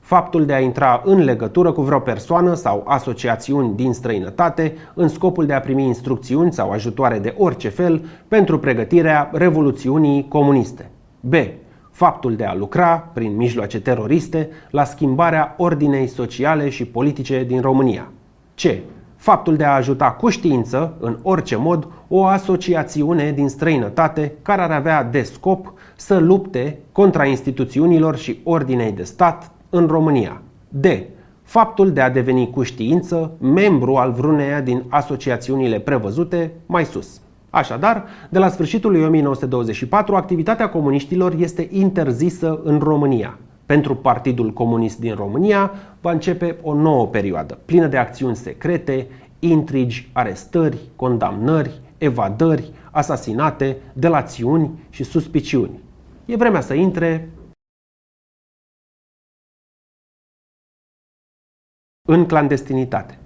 Faptul de a intra în legătură cu vreo persoană sau asociațiuni din străinătate în scopul de a primi instrucțiuni sau ajutoare de orice fel pentru pregătirea revoluțiunii comuniste. B. Faptul de a lucra, prin mijloace teroriste, la schimbarea ordinei sociale și politice din România. C. Faptul de a ajuta cu știință, în orice mod, o asociațiune din străinătate care ar avea de scop să lupte contra instituțiunilor și ordinei de stat în România. D. Faptul de a deveni cu știință membru al vreuneia din asociațiunile prevăzute mai sus. Așadar, de la sfârșitul lui o mie nouă sute douăzeci și patru, activitatea comuniștilor este interzisă în România. Pentru Partidul Comunist din România va începe o nouă perioadă, plină de acțiuni secrete, intrigi, arestări, condamnări, evadări, asasinate, delațiuni și suspiciuni. E vremea să intre în clandestinitate.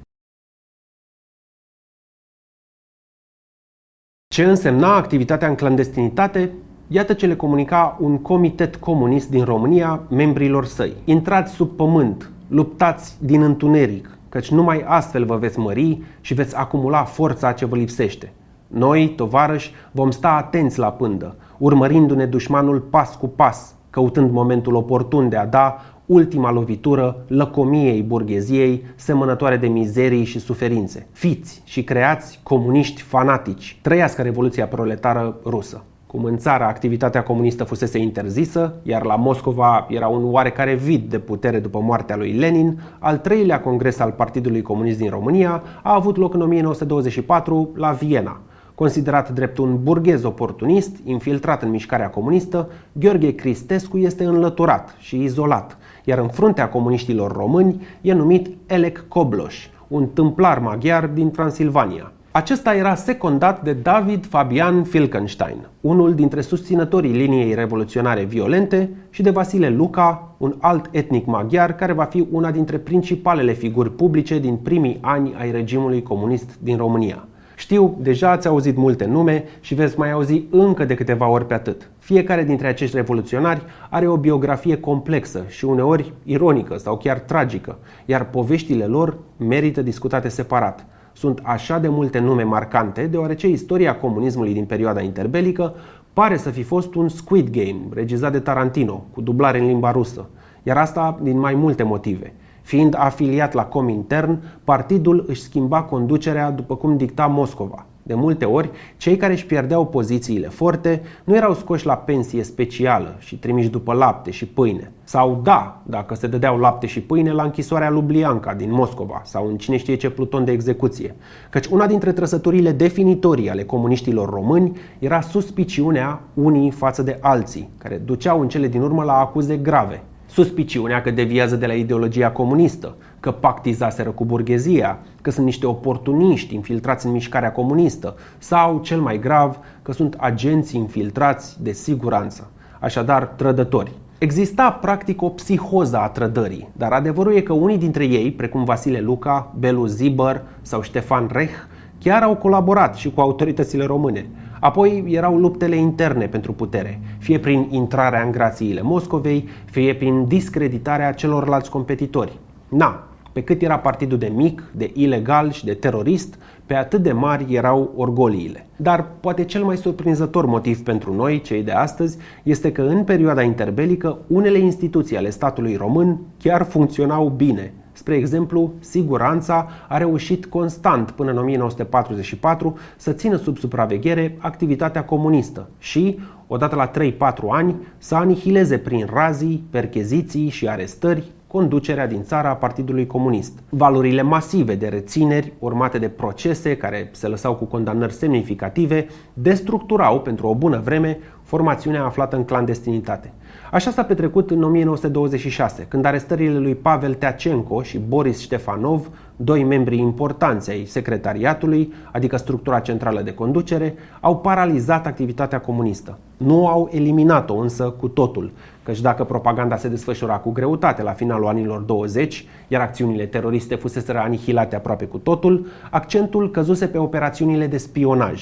Ce însemna activitatea în clandestinitate? Iată ce le comunica un comitet comunist din România membrilor săi. Intrați sub pământ, luptați din întuneric, căci numai astfel vă veți mări și veți acumula forța ce vă lipsește. Noi, tovarăși, vom sta atenți la pândă, urmărindu-ne dușmanul pas cu pas, căutând momentul oportun de a da ultima lovitură lăcomiei burgheziei semănătoare de mizerii și suferințe. Fiți și creați comuniști fanatici. Trăiască Revoluția Proletară Rusă. Cum în țară activitatea comunistă fusese interzisă, iar la Moscova era un oarecare vid de putere după moartea lui Lenin, al treilea congres al Partidului Comunist din România a avut loc în o mie nouă sute douăzeci și patru la Viena. Considerat drept un burghez oportunist, infiltrat în mișcarea comunistă, Gheorghe Cristescu este înlăturat și izolat, iar în fruntea comuniștilor români e numit Elek Kobloș, un tâmplar maghiar din Transilvania. Acesta era secundat de David Fabian Filkenstein, unul dintre susținătorii liniei revoluționare violente, și de Vasile Luca, un alt etnic maghiar care va fi una dintre principalele figuri publice din primii ani ai regimului comunist din România. Știu, deja ați auzit multe nume și veți mai auzi încă de câteva ori pe atât. Fiecare dintre acești revoluționari are o biografie complexă și uneori ironică sau chiar tragică, iar poveștile lor merită discutate separat. Sunt așa de multe nume marcante, deoarece istoria comunismului din perioada interbelică pare să fi fost un Squid Game, regizat de Tarantino, cu dublare în limba rusă, iar asta din mai multe motive. Fiind afiliat la Comintern, partidul își schimba conducerea după cum dicta Moscova. De multe ori, cei care își pierdeau pozițiile forte nu erau scoși la pensie specială și trimiși după lapte și pâine. Sau da, dacă se dădeau lapte și pâine la închisoarea Lublianca din Moscova sau în cine știe ce pluton de execuție. Căci una dintre trăsăturile definitorii ale comuniștilor români era suspiciunea unii față de alții, care duceau în cele din urmă la acuze grave. Suspiciunea că deviază de la ideologia comunistă, că pactizaseră cu burghezia, că sunt niște oportuniști infiltrați în mișcarea comunistă sau, cel mai grav, că sunt agenți infiltrați de siguranță, așadar trădători. Exista practic o psihoză a trădării, dar adevărul e că unii dintre ei, precum Vasile Luca, Belu Zibăr sau Ștefan Rech, chiar au colaborat și cu autoritățile române. Apoi erau luptele interne pentru putere, fie prin intrarea în grațiile Moscovei, fie prin discreditarea celorlalți competitori. Na, pe cât era partidul de mic, de ilegal și de terorist, pe atât de mari erau orgoliile. Dar poate cel mai surprinzător motiv pentru noi, cei de astăzi, este că în perioada interbelică unele instituții ale statului român chiar funcționau bine. Spre exemplu, Siguranța a reușit constant până în o mie nouă sute patruzeci și patru să țină sub supraveghere activitatea comunistă și, odată la trei patru ani, să anihileze prin razii, percheziții și arestări conducerea din țara a Partidului Comunist. Valurile masive de rețineri, urmate de procese care se lăsau cu condamnări semnificative, destructurau pentru o bună vreme formațiunea aflată în clandestinitate. Așa s-a petrecut în o mie nouă sute douăzeci și șase, când arestările lui Pavel Teacenco și Boris Ștefanov, doi membri importanți ai secretariatului, adică structura centrală de conducere, au paralizat activitatea comunistă. Nu au eliminat-o însă cu totul, căci dacă propaganda se desfășura cu greutate la finalul anilor douăzeci, iar acțiunile teroriste fuseseră anihilate aproape cu totul, accentul căzuse pe operațiunile de spionaj.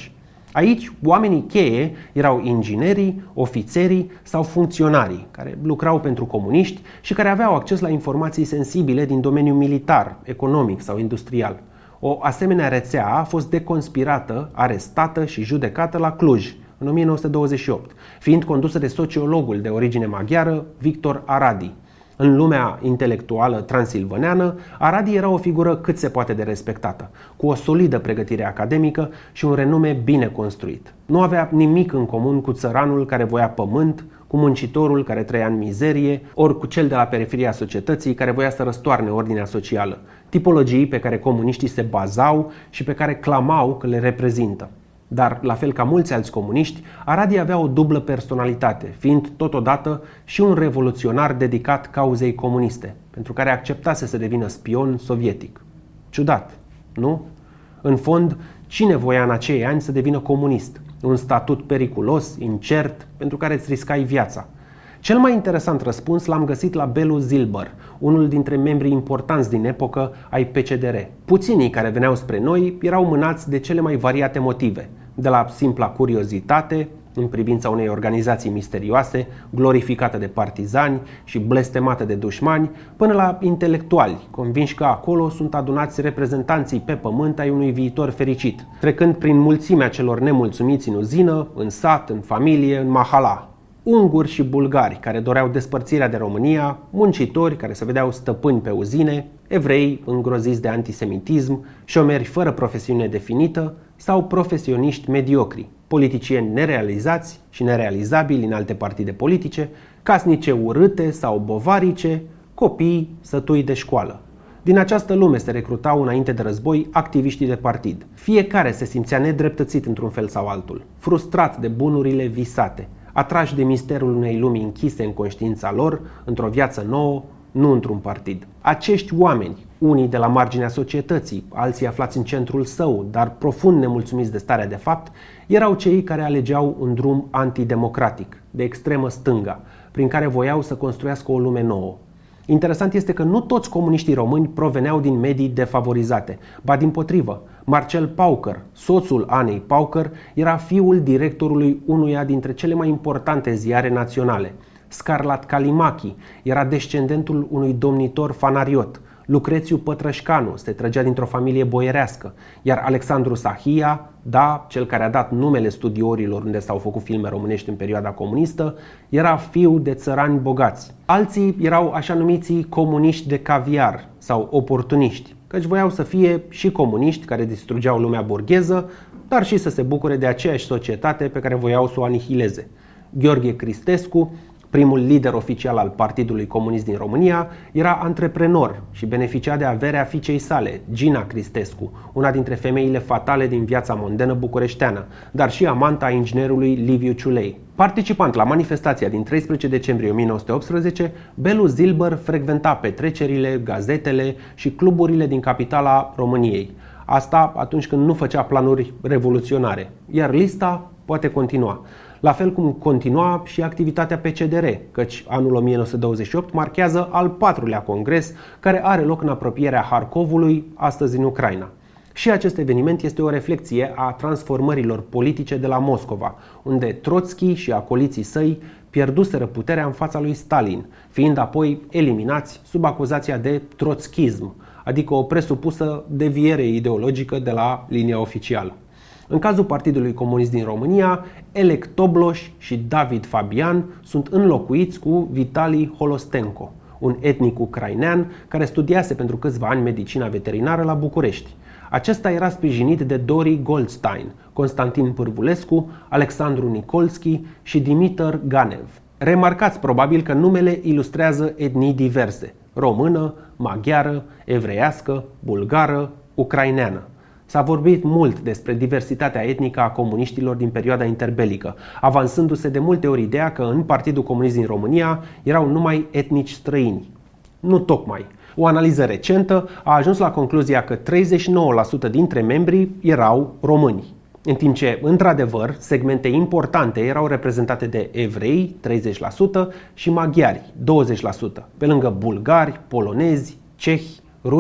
Aici, oamenii cheie erau inginerii, ofițerii sau funcționarii care lucrau pentru comuniști și care aveau acces la informații sensibile din domeniul militar, economic sau industrial. O asemenea rețea a fost deconspirată, arestată și judecată la Cluj în o mie nouă sute douăzeci și opt, fiind condusă de sociologul de origine maghiară Victor Aradi. În lumea intelectuală transilvaneană, Aradi era o figură cât se poate de respectată, cu o solidă pregătire academică și un renume bine construit. Nu avea nimic în comun cu țăranul care voia pământ, cu muncitorul care trăia în mizerie, ori cu cel de la periferia societății care voia să răstoarne ordinea socială, tipologii pe care comuniștii se bazau și pe care clamau că le reprezintă. Dar, la fel ca mulți alți comuniști, Aradi avea o dublă personalitate, fiind totodată și un revoluționar dedicat cauzei comuniste, pentru care acceptase să devină spion sovietic. Ciudat, nu? În fond, cine voia în acei ani să devină comunist? Un statut periculos, incert, pentru care îți riscai viața. Cel mai interesant răspuns l-am găsit la Belu Zilber, unul dintre membrii importanți din epocă ai P C D R. Puținii care veneau spre noi erau mânați de cele mai variate motive, de la simpla curiozitate în privința unei organizații misterioase, glorificată de partizani și blestemată de dușmani, până la intelectuali, convinși că acolo sunt adunați reprezentanții pe pământ ai unui viitor fericit, trecând prin mulțimea celor nemulțumiți în uzină, în sat, în familie, în mahala. Unguri și bulgari care doreau despărțirea de România, muncitori care se vedeau stăpâni pe uzine, evrei îngroziți de antisemitism, șomeri fără profesiune definită sau profesioniști mediocri, politicieni nerealizați și nerealizabili în alte partide politice, casnice urâte sau bovarice, copii sătui de școală. Din această lume se recrutau înainte de război activiștii de partid. Fiecare se simțea nedreptățit într-un fel sau altul, frustrat de bunurile visate, atrași de misterul unei lumi închise în conștiința lor, într-o viață nouă, nu într-un partid. Acești oameni, unii de la marginea societății, alții aflați în centrul său, dar profund nemulțumiți de starea de fapt, erau cei care alegeau un drum antidemocratic, de extremă stânga, prin care voiau să construiască o lume nouă. Interesant este că nu toți comuniștii români proveneau din medii defavorizate, ba dimpotrivă. Marcel Paucăr, soțul Anei Paucăr, era fiul directorului unuia dintre cele mai importante ziare naționale. Scarlat Calimachi era descendentul unui domnitor fanariot. Lucrețiu Pătrășcanu se trăgea dintr-o familie boierească, iar Alexandru Sahia, da, cel care a dat numele studiorilor unde s-au făcut filme românești în perioada comunistă, era fiu de țărani bogați. Alții erau așa numiții comuniști de caviar sau oportuniști, căci voiau să fie și comuniști care distrugeau lumea burgheză, dar și să se bucure de aceeași societate pe care voiau să o anihileze. Gheorghe Cristescu, primul lider oficial al Partidului Comunist din România, era antreprenor și beneficia de averea fiicei sale, Gina Cristescu, una dintre femeile fatale din viața mondenă bucureșteană, dar și amanta a inginerului Liviu Ciulei. Participant la manifestația din treisprezece decembrie o mie nouă sute optsprezece, Belu Zilber frecventa petrecerile, gazetele și cluburile din capitala României. Asta atunci când nu făcea planuri revoluționare, iar lista poate continua. La fel cum continua și activitatea P C D R, căci anul o mie nouă sute douăzeci și opt marchează al patrulea congres care are loc în apropierea Harkovului, astăzi în Ucraina. Și acest eveniment este o reflecție a transformărilor politice de la Moscova, unde Trotski și acoliții săi pierduseră puterea în fața lui Stalin, fiind apoi eliminați sub acuzația de trotskism, adică o presupusă deviere ideologică de la linia oficială. În cazul Partidului Comunist din România, Elek Tobloș și David Fabian sunt înlocuiți cu Vitali Holostenko, un etnic ucrainean care studiase pentru câțiva ani medicina veterinară la București. Acesta era sprijinit de Dori Goldstein, Constantin Pârvulescu, Alexandru Nikolski și Dimitar Ganev. Remarcați probabil că numele ilustrează etnii diverse: română, maghiară, evreiască, bulgară, ucraineană. S-a vorbit mult despre diversitatea etnică a comuniștilor din perioada interbelică, avansându-se de multe ori ideea că în Partidul Comunist din România erau numai etnici străini. Nu tocmai. O analiză recentă a ajuns la concluzia că treizeci și nouă la sută dintre membrii erau români, în timp ce, într-adevăr, segmente importante erau reprezentate de evrei, treizeci la sută, și maghiari, douăzeci la sută, pe lângă bulgari, polonezi, cehi, ruși,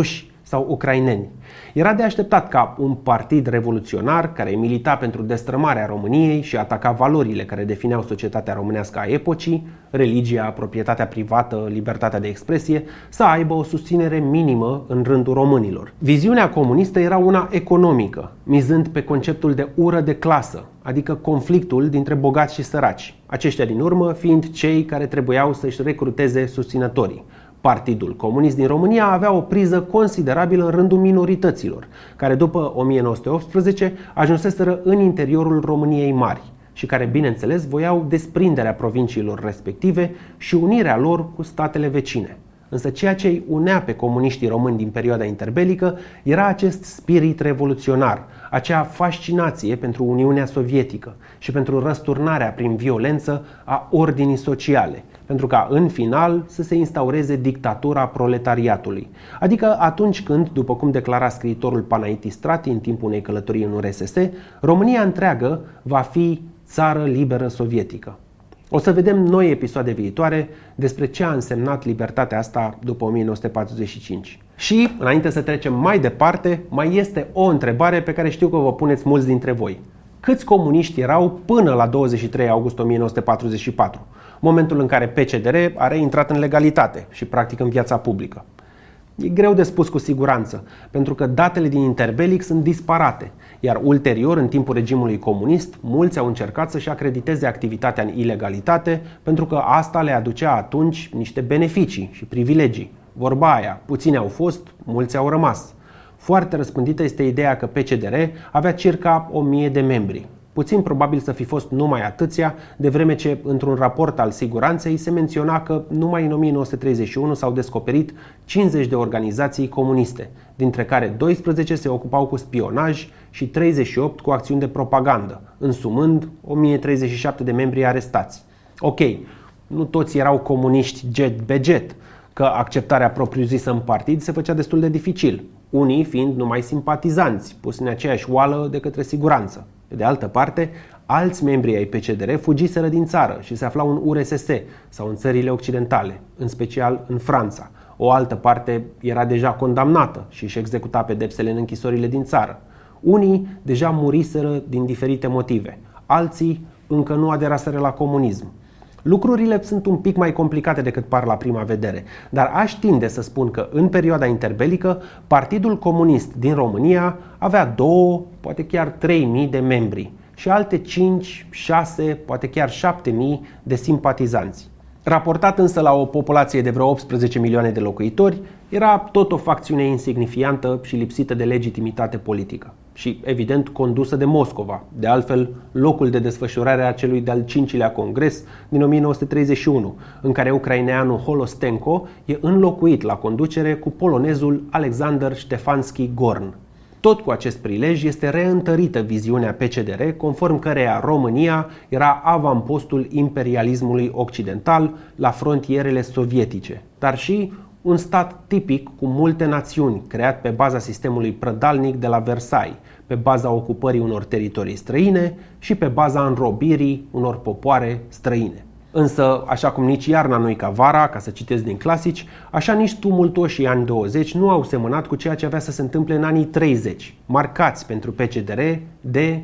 sau ucraineni. Era de așteptat ca un partid revoluționar care milita pentru destrămarea României și ataca valorile care defineau societatea românească a epocii, religia, proprietatea privată, libertatea de expresie, să aibă o susținere minimă în rândul românilor. Viziunea comunistă era una economică, mizând pe conceptul de ură de clasă, adică conflictul dintre bogați și săraci, aceștia din urmă fiind cei care trebuiau să-și recruteze susținătorii. Partidul Comunist din România avea o priză considerabilă în rândul minorităților, care după o mie nouă sute optsprezece ajunseseră în interiorul României mari și care, bineînțeles, voiau desprinderea provinciilor respective și unirea lor cu statele vecine. Însă ceea ce îi unea pe comuniștii români din perioada interbelică era acest spirit revoluționar, acea fascinație pentru Uniunea Sovietică și pentru răsturnarea prin violență a ordinii sociale, pentru ca în final să se instaureze dictatura proletariatului. Adică atunci când, după cum declara scriitorul Panaiti Strati în timpul unei călătorii în U R S S, România întreagă va fi țară liberă sovietică. O să vedem noi episoade viitoare despre ce a însemnat libertatea asta după o mie nouă sute patruzeci și cinci. Și, înainte să trecem mai departe, mai este o întrebare pe care știu că vă puneți mulți dintre voi. Câți comuniști erau până la douăzeci și trei august o mie nouă sute patruzeci și patru, momentul în care P C D R a reintrat în legalitate și practic în viața publică? E greu de spus cu siguranță, pentru că datele din interbelic sunt disparate, iar ulterior, în timpul regimului comunist, mulți au încercat să-și acrediteze activitatea în ilegalitate, pentru că asta le aducea atunci niște beneficii și privilegii. Vorba aia, puțini au fost, mulți au rămas. Foarte răspândită este ideea că P C D R avea circa o mie de membri. Puțin probabil să fi fost numai atâția, de vreme ce într-un raport al siguranței se menționa că numai în o mie nouă sute treizeci și unu s-au descoperit cincizeci de organizații comuniste, dintre care doisprezece se ocupau cu spionaj și treizeci și opt cu acțiuni de propagandă, însumând o mie treizeci și șapte de membri arestați. Ok, nu toți erau comuniști jet be jet, că acceptarea propriu-zisă în partid se făcea destul de dificil, unii fiind numai simpatizanți, puși în aceeași oală de către siguranță. Pe de altă parte, alți membri ai P C D R fugiseră din țară și se aflau în U R S S sau în țările occidentale, în special în Franța. O altă parte era deja condamnată și își executa pedepsele în închisorile din țară. Unii deja muriseră din diferite motive, alții încă nu aderaseră la comunism. Lucrurile sunt un pic mai complicate decât par la prima vedere, dar aș tinde să spun că în perioada interbelică Partidul Comunist din România avea două, poate chiar trei mii de membri și alte cinci, șase, poate chiar șapte mii de simpatizanți. Raportat însă la o populație de vreo optsprezece milioane de locuitori, era tot o facțiune insignifiantă și lipsită de legitimitate politică și, evident, condusă de Moscova, de altfel locul de desfășurare a celui de-al cincilea congres din o mie nouă sute treizeci și unu, în care ucraineanul Holostenko e înlocuit la conducere cu polonezul Alexander Ștefanski Gorn. Tot cu acest prilej este reîntărită viziunea P C D R, conform căreia România era avampostul imperialismului occidental la frontierele sovietice, dar și un stat tipic cu multe națiuni, creat pe baza sistemului prădalnic de la Versailles, pe baza ocupării unor teritorii străine și pe baza înrobirii unor popoare străine. Însă, așa cum nici iarna nu-i ca vara, ca să citesc din clasici, așa nici tumultoșii ani douăzeci nu au semănat cu ceea ce avea să se întâmple în anii treizeci, marcați pentru P C D R de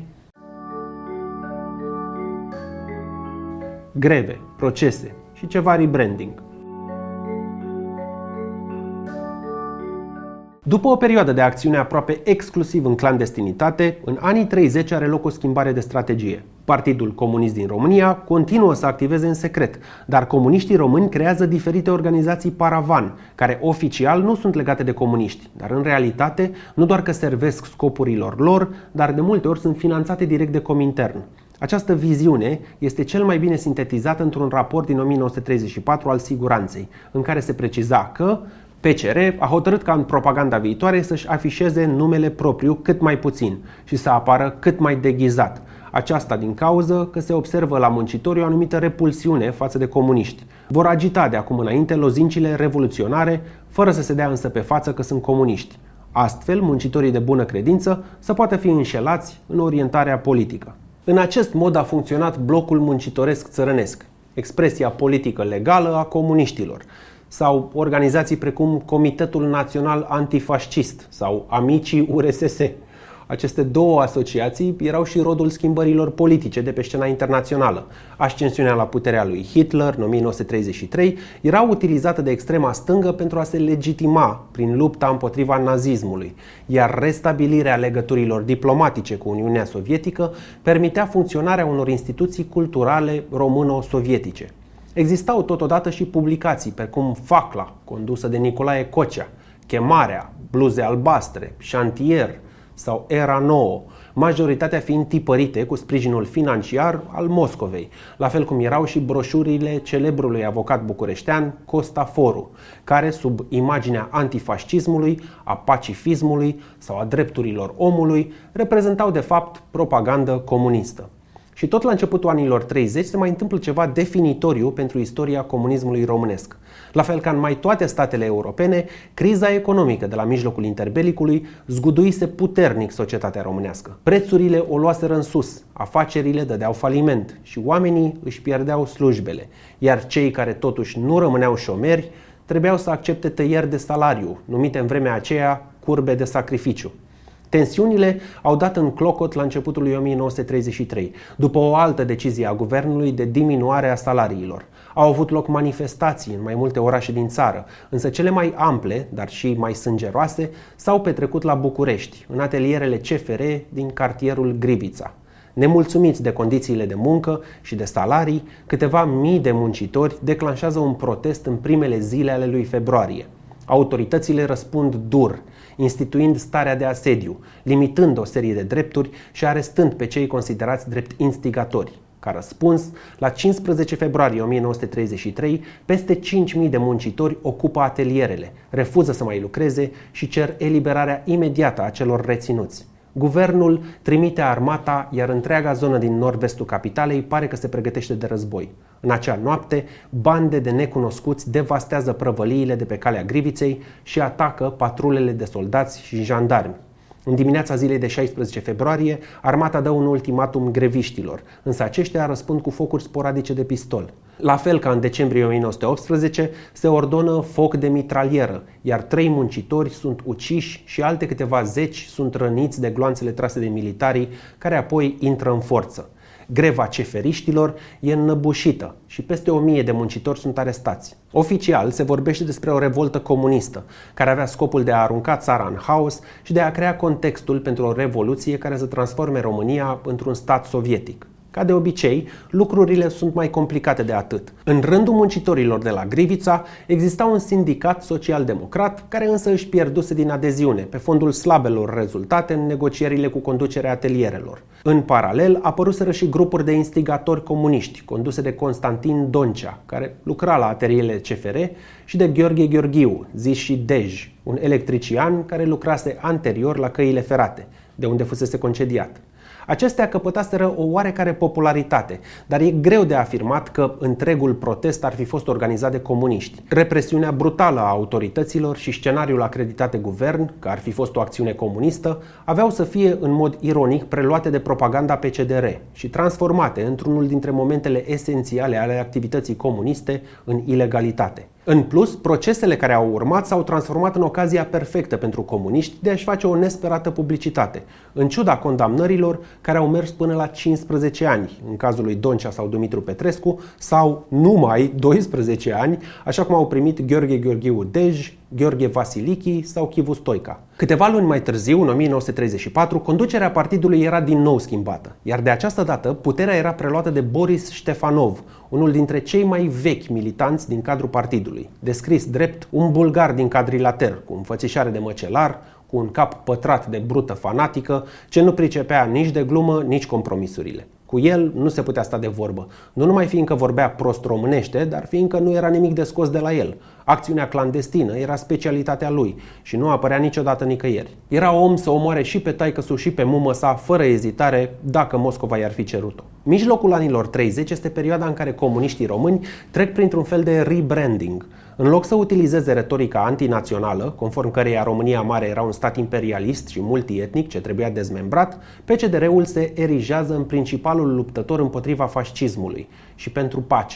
greve, procese și ceva rebranding. După o perioadă de acțiune aproape exclusiv în clandestinitate, în anii treizeci are loc o schimbare de strategie. Partidul Comunist din România continuă să activeze în secret, dar comuniștii români creează diferite organizații paravan, care oficial nu sunt legate de comuniști, dar în realitate nu doar că servesc scopurilor lor, dar de multe ori sunt finanțate direct de Comintern. Această viziune este cel mai bine sintetizată într-un raport din o mie nouă sute treizeci și patru al Siguranței, în care se preciza că P C R a hotărât ca în propaganda viitoare să-și afișeze numele propriu cât mai puțin și să apară cât mai deghizat. Aceasta din cauză că se observă la muncitori o anumită repulsiune față de comuniști. Vor agita de acum înainte lozincile revoluționare, fără să se dea însă pe față că sunt comuniști. Astfel, muncitorii de bună credință să poată fi înșelați în orientarea politică. În acest mod a funcționat blocul muncitoresc țărănesc, expresia politică legală a comuniștilor. sau organizații precum Comitetul Național Antifascist sau Amicii U R S S. Aceste două asociații erau și rodul schimbărilor politice de pe scena internațională. Ascensiunea la puterea lui Hitler în o mie nouă sute treizeci și trei era utilizată de extrema stângă pentru a se legitima prin lupta împotriva nazismului, iar restabilirea legăturilor diplomatice cu Uniunea Sovietică permitea funcționarea unor instituții culturale româno-sovietice. Existau totodată și publicații precum Facla, condusă de Nicolae Cocea, Chemarea, Bluze albastre, Șantier sau Era nouă, majoritatea fiind tipărite cu sprijinul financiar al Moscovei, la fel cum erau și broșurile celebrului avocat bucureștean Costa Foru, care sub imaginea antifascismului, a pacifismului sau a drepturilor omului reprezentau de fapt propagandă comunistă. Și tot la începutul anilor treizeci se mai întâmplă ceva definitoriu pentru istoria comunismului românesc. La fel ca în mai toate statele europene, criza economică de la mijlocul interbelicului zguduise puternic societatea românească. Prețurile o luaseră în sus, afacerile dădeau faliment și oamenii își pierdeau slujbele, iar cei care totuși nu rămâneau șomeri trebuiau să accepte tăieri de salariu, numite în vremea aceea curbe de sacrificiu. Tensiunile au dat în clocot la începutul lui o mie nouă sute treizeci și trei, după o altă decizie a guvernului de diminuare a salariilor. Au avut loc manifestații în mai multe orașe din țară, însă cele mai ample, dar și mai sângeroase, s-au petrecut la București, în atelierele C F R din cartierul Grivița. Nemulțumiți de condițiile de muncă și de salarii, câteva mii de muncitori declanșează un protest în primele zile ale lui februarie. Autoritățile răspund dur, instituind starea de asediu, limitând o serie de drepturi și arestând pe cei considerați drept instigatori. Ca răspuns, la cincisprezece februarie o mie nouă sute treizeci și trei, peste cinci mii de muncitori ocupă atelierele, refuză să mai lucreze și cer eliberarea imediată a celor reținuți. Guvernul trimite armata, iar întreaga zonă din nord-vestul capitalei pare că se pregătește de război. În acea noapte, bande de necunoscuți devastează prăvăliile de pe calea Griviței și atacă patrulele de soldați și jandarmi. În dimineața zilei de șaisprezece februarie, armata dă un ultimatum greviștilor, însă aceștia răspund cu focuri sporadice de pistol. La fel ca în decembrie o mie nouă sute optsprezece, se ordonă foc de mitralieră, iar trei muncitori sunt uciși și alte câteva zeci sunt răniți de gloanțele trase de militarii, care apoi intră în forță. Greva ceferiștilor e înnăbușită și peste o mie de muncitori sunt arestați. Oficial se vorbește despre o revoltă comunistă, care avea scopul de a arunca țara în haos și de a crea contextul pentru o revoluție care să transforme România într-un stat sovietic. Ca de obicei, lucrurile sunt mai complicate de atât. În rândul muncitorilor de la Grivița exista un sindicat social-democrat care însă își pierduse din adeziune pe fondul slabelor rezultate în negocierile cu conducerea atelierelor. În paralel, apăruseră și grupuri de instigatori comuniști conduse de Constantin Doncea, care lucra la atelierele C F R, și de Gheorghe Gheorghiu, zis și Dej, un electrician care lucrase anterior la căile ferate, de unde fusese concediat. Acestea căpătaseră o oarecare popularitate, dar e greu de afirmat că întregul protest ar fi fost organizat de comuniști. Represiunea brutală a autorităților și scenariul acreditat de guvern, că ar fi fost o acțiune comunistă, aveau să fie în mod ironic preluate de propaganda P C D R și transformate într-unul dintre momentele esențiale ale activității comuniste în ilegalitate. În plus, procesele care au urmat s-au transformat în ocazia perfectă pentru comuniști de a-și face o nesperată publicitate, în ciuda condamnărilor care au mers până la cincisprezece ani, în cazul lui Doncea sau Dumitru Petrescu, sau numai doisprezece ani, așa cum au primit Gheorghe Gheorghiu Dej, Gheorghe Vasilichi sau Chivu Stoica. Câteva luni mai târziu, în o mie nouă sute treizeci și patru, conducerea partidului era din nou schimbată, iar de această dată puterea era preluată de Boris Ștefanov, unul dintre cei mai vechi militanți din cadrul partidului, descris drept un bulgar din cadrilater, cu înfățișare de măcelar, cu un cap pătrat de brută fanatică, ce nu pricepea nici de glumă, nici compromisurile. Cu el nu se putea sta de vorbă, nu numai fiindcă vorbea prost românește, dar fiindcă nu era nimic de scos de la el. Acțiunea clandestină era specialitatea lui și nu apărea niciodată nicăieri. Era om să omoare și pe taică-su și pe mumă sa, fără ezitare, dacă Moscova i-ar fi cerut-o. Mijlocul anilor treizeci este perioada în care comuniștii români trec printr-un fel de rebranding. În loc să utilizeze retorica antinațională, conform căreia România Mare era un stat imperialist și multietnic ce trebuia dezmembrat, P C D R-ul se erigează în principalul luptător împotriva fascismului și pentru pace.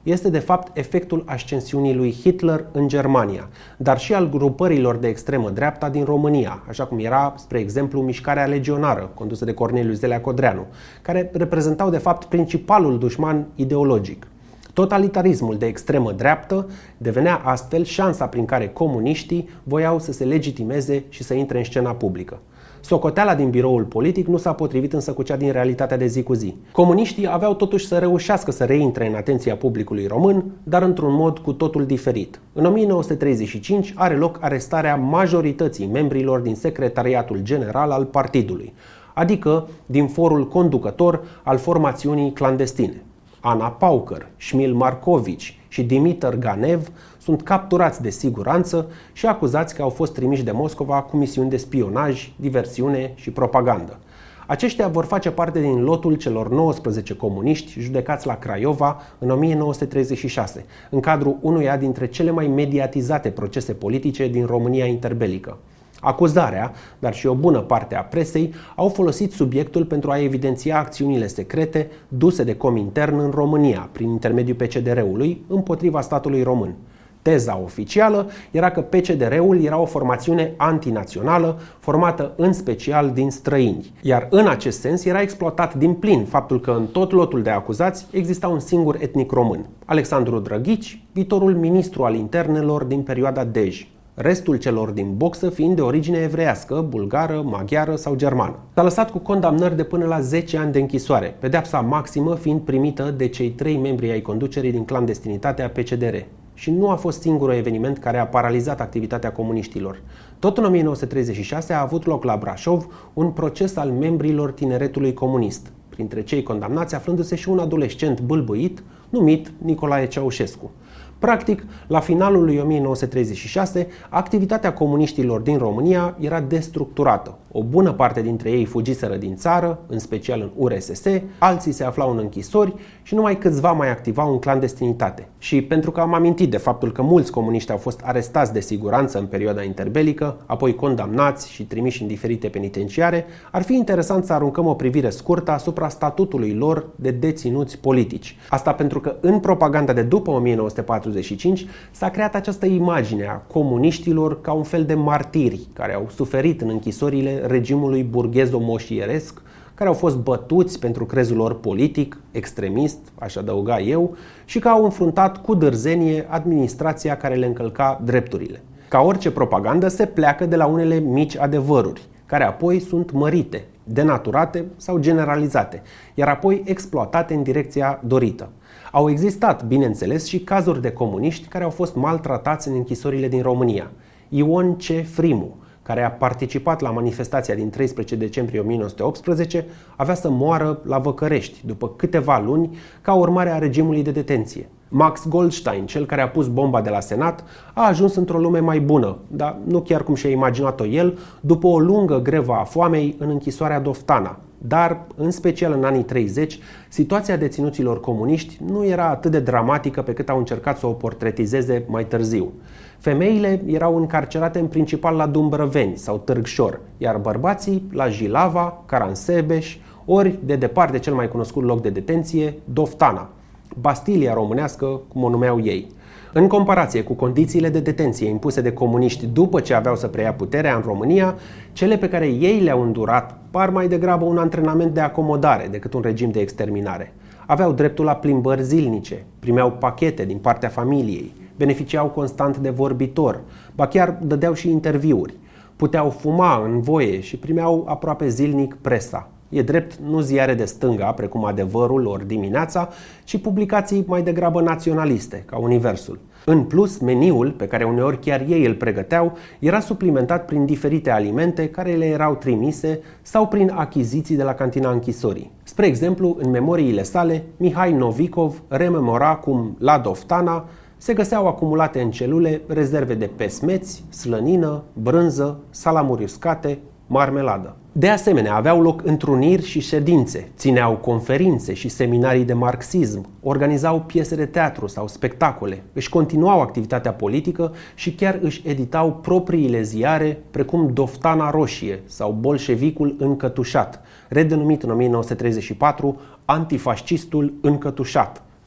este de fapt efectul ascensiunii lui Hitler în Germania, dar și al grupărilor de extremă dreapta din România, așa cum era, spre exemplu, Mișcarea Legionară, condusă de Corneliu Zelea Codreanu, care reprezentau de fapt principalul dușman ideologic. Totalitarismul de extremă dreaptă devenea astfel șansa prin care comuniștii voiau să se legitimeze și să intre în scena publică. Socoteala din biroul politic nu s-a potrivit însă cu cea din realitatea de zi cu zi. Comuniștii aveau totuși să reușească să reintre în atenția publicului român, dar într-un mod cu totul diferit. În o mie nouă sute treizeci și cinci are loc arestarea majorității membrilor din secretariatul general al partidului, adică din forul conducător al formațiunii clandestine. Ana Paucăr, Șmil Marcovici și Dimitar Ganev sunt capturați de siguranță și acuzați că au fost trimiși de Moscova cu misiuni de spionaj, diversiune și propagandă. Aceștia vor face parte din lotul celor nouăsprezece comuniști judecați la Craiova în o mie nouă sute treizeci și șase, în cadrul unuia dintre cele mai mediatizate procese politice din România interbelică. Acuzarea, dar și o bună parte a presei, au folosit subiectul pentru a evidenția acțiunile secrete duse de Comintern în România, prin intermediul P C D R-ului, împotriva statului român. Teza oficială era că P C D R-ul era o formațiune antinațională, formată în special din străini. Iar în acest sens era exploatat din plin faptul că în tot lotul de acuzați exista un singur etnic român, Alexandru Drăghici, viitorul ministru al internelor din perioada Dej. Restul celor din boxă fiind de origine evreiască, bulgară, maghiară sau germană. S-a lăsat cu condamnări de până la zece ani de închisoare, pedeapsa maximă fiind primită de cei trei membri ai conducerii din clandestinitatea P C D R. Și nu a fost singurul eveniment care a paralizat activitatea comuniștilor. Tot în o mie nouă sute treizeci și șase a avut loc la Brașov un proces al membrilor tineretului comunist, printre cei condamnați aflându-se și un adolescent bâlbâit numit Nicolae Ceaușescu. Practic, la finalul lui o mie nouă sute treizeci și șase, activitatea comuniștilor din România era destructurată. O bună parte dintre ei fugiseră din țară, în special în U R S S, alții se aflau în închisori și numai câțiva mai activau în clandestinitate. Și pentru că am amintit de faptul că mulți comuniști au fost arestați de siguranță în perioada interbelică, apoi condamnați și trimiși în diferite penitenciare, ar fi interesant să aruncăm o privire scurtă asupra statutului lor de deținuți politici. Asta pentru că în propaganda de după o mie nouă sute patruzeci și cinci s-a creat această imagine a comuniștilor ca un fel de martiri care au suferit în închisorile regimului burghezo-moșieresc, care au fost bătuți pentru crezul lor politic, extremist, aș adăuga eu, și că au înfruntat cu dârzenie administrația care le încălca drepturile. Ca orice propagandă se pleacă de la unele mici adevăruri, care apoi sunt mărite, denaturate sau generalizate, iar apoi exploatate în direcția dorită. Au existat, bineînțeles, și cazuri de comuniști care au fost maltratați în închisorile din România. Ion C. Frimu, care a participat la manifestația din treisprezece decembrie o mie nouă sute optsprezece, avea să moară la Văcărești după câteva luni ca urmare a regimului de detenție. Max Goldstein, cel care a pus bomba de la Senat, a ajuns într-o lume mai bună, dar nu chiar cum și-a imaginat-o el, după o lungă grevă a foamei în închisoarea Doftana. Dar, în special în anii treizeci, situația deținuților comuniști nu era atât de dramatică pe cât au încercat să o portretizeze mai târziu. Femeile erau încarcerate în principal la Dumbrăveni sau Târgșor, iar bărbații la Jilava, Caransebeș, ori, de departe cel mai cunoscut loc de detenție, Doftana, Bastilia românească, cum o numeau ei. În comparație cu condițiile de detenție impuse de comuniști după ce aveau să preia puterea în România, cele pe care ei le-au îndurat par mai degrabă un antrenament de acomodare decât un regim de exterminare. Aveau dreptul la plimbări zilnice, primeau pachete din partea familiei, beneficiau constant de vorbitor, ba chiar dădeau și interviuri. Puteau fuma în voie și primeau aproape zilnic presa. E drept, nu ziare de stânga, precum Adevărul ori Dimineața, ci publicații mai degrabă naționaliste, ca Universul. În plus, meniul, pe care uneori chiar ei îl pregăteau, era suplimentat prin diferite alimente care le erau trimise sau prin achiziții de la cantina închisorii. Spre exemplu, în memoriile sale, Mihai Novikov rememora cum, la Doftana, se găseau acumulate în celule rezerve de pesmeți, slănină, brânză, salamuri uscate, marmeladă. De asemenea, aveau loc întruniri și ședințe, țineau conferințe și seminarii de marxism, organizau piese de teatru sau spectacole, își continuau activitatea politică și chiar își editau propriile ziare, precum Doftana Roșie sau Bolșevicul Încătușat, redenumit în o mie nouă sute treizeci și patru Antifascistul Încătușat,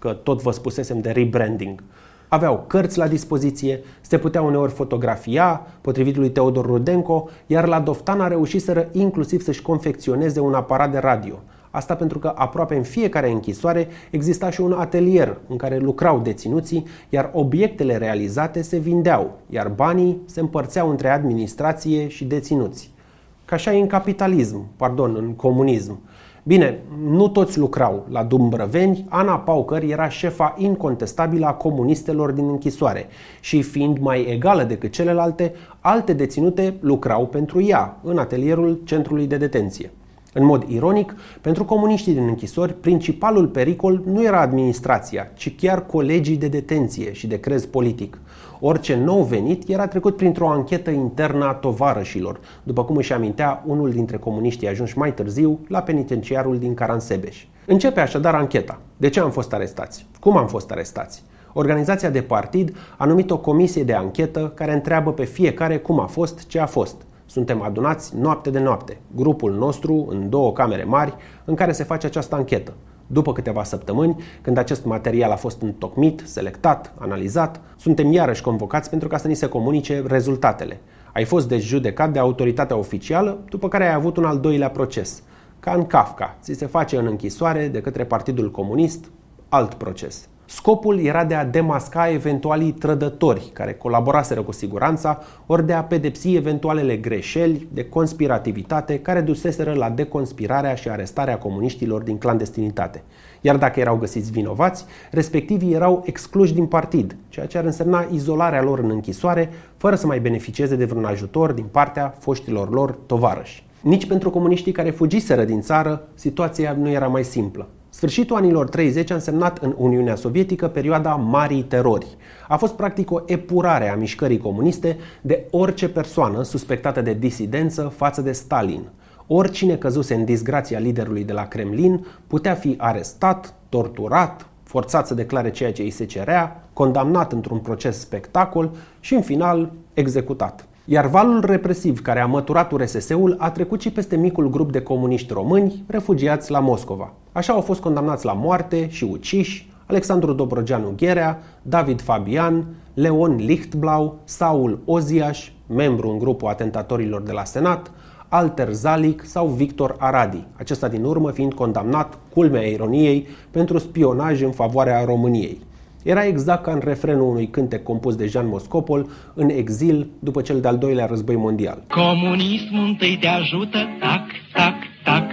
că tot vă spusesem de rebranding. Aveau cărți la dispoziție, se putea uneori fotografia, potrivit lui Teodor Rudenko, iar la Doftana reușiseră inclusiv să-și confecționeze un aparat de radio. Asta pentru că aproape în fiecare închisoare exista și un atelier în care lucrau deținuții, iar obiectele realizate se vindeau, iar banii se împărțeau între administrație și deținuți. Ca așa e în capitalism, pardon, în comunism. Bine, nu toți lucrau la Dumbrăveni. Ana Paucăr era șefa incontestabilă a comunistelor din închisoare și, fiind mai egală decât celelalte, alte deținute lucrau pentru ea în atelierul centrului de detenție. În mod ironic, pentru comuniștii din închisori, principalul pericol nu era administrația, ci chiar colegii de detenție și de crez politic. Orice nou venit era trecut printr-o anchetă internă a tovarășilor, după cum își amintea unul dintre comuniștii ajunși mai târziu la penitenciarul din Caransebeș. Începe așadar ancheta. De ce am fost arestați? Cum am fost arestați? Organizația de partid a numit o comisie de anchetă care întreabă pe fiecare cum a fost, ce a fost. Suntem adunați noapte de noapte, grupul nostru în două camere mari în care se face această anchetă. După câteva săptămâni, când acest material a fost întocmit, selectat, analizat, suntem iarăși convocați pentru ca să ni se comunice rezultatele. Ai fost deci judecat de autoritatea oficială, după care ai avut un al doilea proces. Ca în Kafka, ți se face în închisoare de către Partidul Comunist alt proces. Scopul era de a demasca eventualii trădători care colaboraseră cu siguranța, ori de a pedepsi eventualele greșeli de conspirativitate care duseseră la deconspirarea și arestarea comuniștilor din clandestinitate. Iar dacă erau găsiți vinovați, respectivii erau excluși din partid, ceea ce ar însemna izolarea lor în închisoare, fără să mai beneficieze de vreun ajutor din partea foștilor lor tovarăși. Nici pentru comuniștii care fugiseră din țară, situația nu era mai simplă. Sfârșitul anilor treizeci a însemnat în Uniunea Sovietică perioada Marii Terori. A fost practic o epurare a mișcării comuniste de orice persoană suspectată de disidență față de Stalin. Oricine căzuse în disgrația liderului de la Kremlin putea fi arestat, torturat, forțat să declare ceea ce îi se cerea, condamnat într-un proces spectacol și, în final, executat. Iar valul represiv care a măturat U R S S-ul a trecut și peste micul grup de comuniști români refugiați la Moscova. Așa au fost condamnați la moarte și uciși Alexandru Dobrogeanu Gherea, David Fabian, Leon Lichtblau, Saul Oziaș, membru în grupul atentatorilor de la Senat, Alter Zalic sau Victor Aradi, acesta din urmă fiind condamnat, culmea ironiei, pentru spionaj în favoarea României. Era exact ca în refrenul unui cântec compus de Jean Moscopol în exil după cel de-al doilea război mondial. Comunismul întâi te ajută, tac, tac, tac,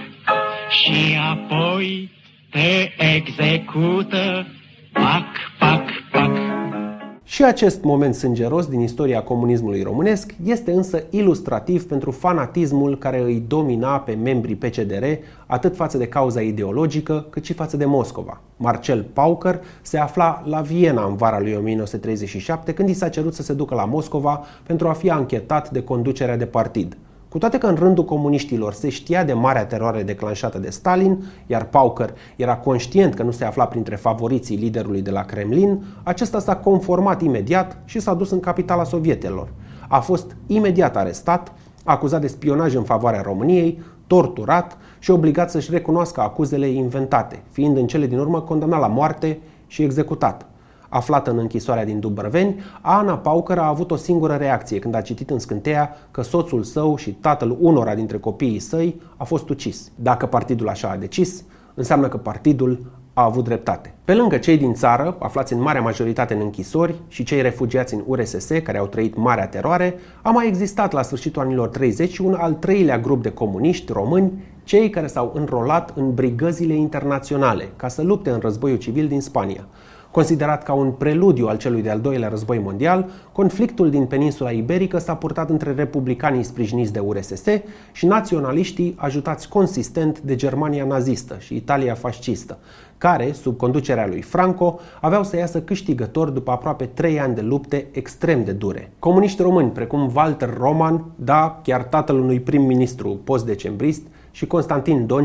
și apoi te execută, pac, pac, pac. Și acest moment sângeros din istoria comunismului românesc este însă ilustrativ pentru fanatismul care îi domina pe membrii P C D R, atât față de cauza ideologică, cât și față de Moscova. Marcel Paucăr se afla la Viena în vara lui o mie nouă sute treizeci și șapte, când i s-a cerut să se ducă la Moscova pentru a fi anchetat de conducerea de partid. Cu toate că în rândul comuniștilor se știa de marea teroare declanșată de Stalin, iar Paucăr era conștient că nu se afla printre favoriții liderului de la Kremlin, acesta s-a conformat imediat și s-a dus în capitala sovietelor. A fost imediat arestat, acuzat de spionaj în favoarea României, torturat și obligat să-și recunoască acuzele inventate, fiind în cele din urmă condamnat la moarte și executat. Aflată în închisoarea din Dumbrăveni, Ana Paucăr a avut o singură reacție când a citit în scânteia că soțul său și tatăl unora dintre copiii săi a fost ucis. Dacă partidul așa a decis, înseamnă că partidul a avut dreptate. Pe lângă cei din țară, aflați în marea majoritate în închisori, și cei refugiați în U R S S, care au trăit marea teroare, a mai existat la sfârșitul anilor treizeci un al treilea grup de comuniști români, cei care s-au înrolat în brigăzile internaționale ca să lupte în războiul civil din Spania. Considerat ca un preludiu al celui de-al doilea război mondial, conflictul din peninsula iberică s-a purtat între republicanii sprijiniți de U R S S și naționaliștii ajutați consistent de Germania nazistă și Italia fascistă, care, sub conducerea lui Franco, aveau să iasă câștigători după aproape trei ani de lupte extrem de dure. Comuniști români precum Walter Roman, da, chiar tatăl unui prim-ministru post-decembrist, și Constantin Doncea,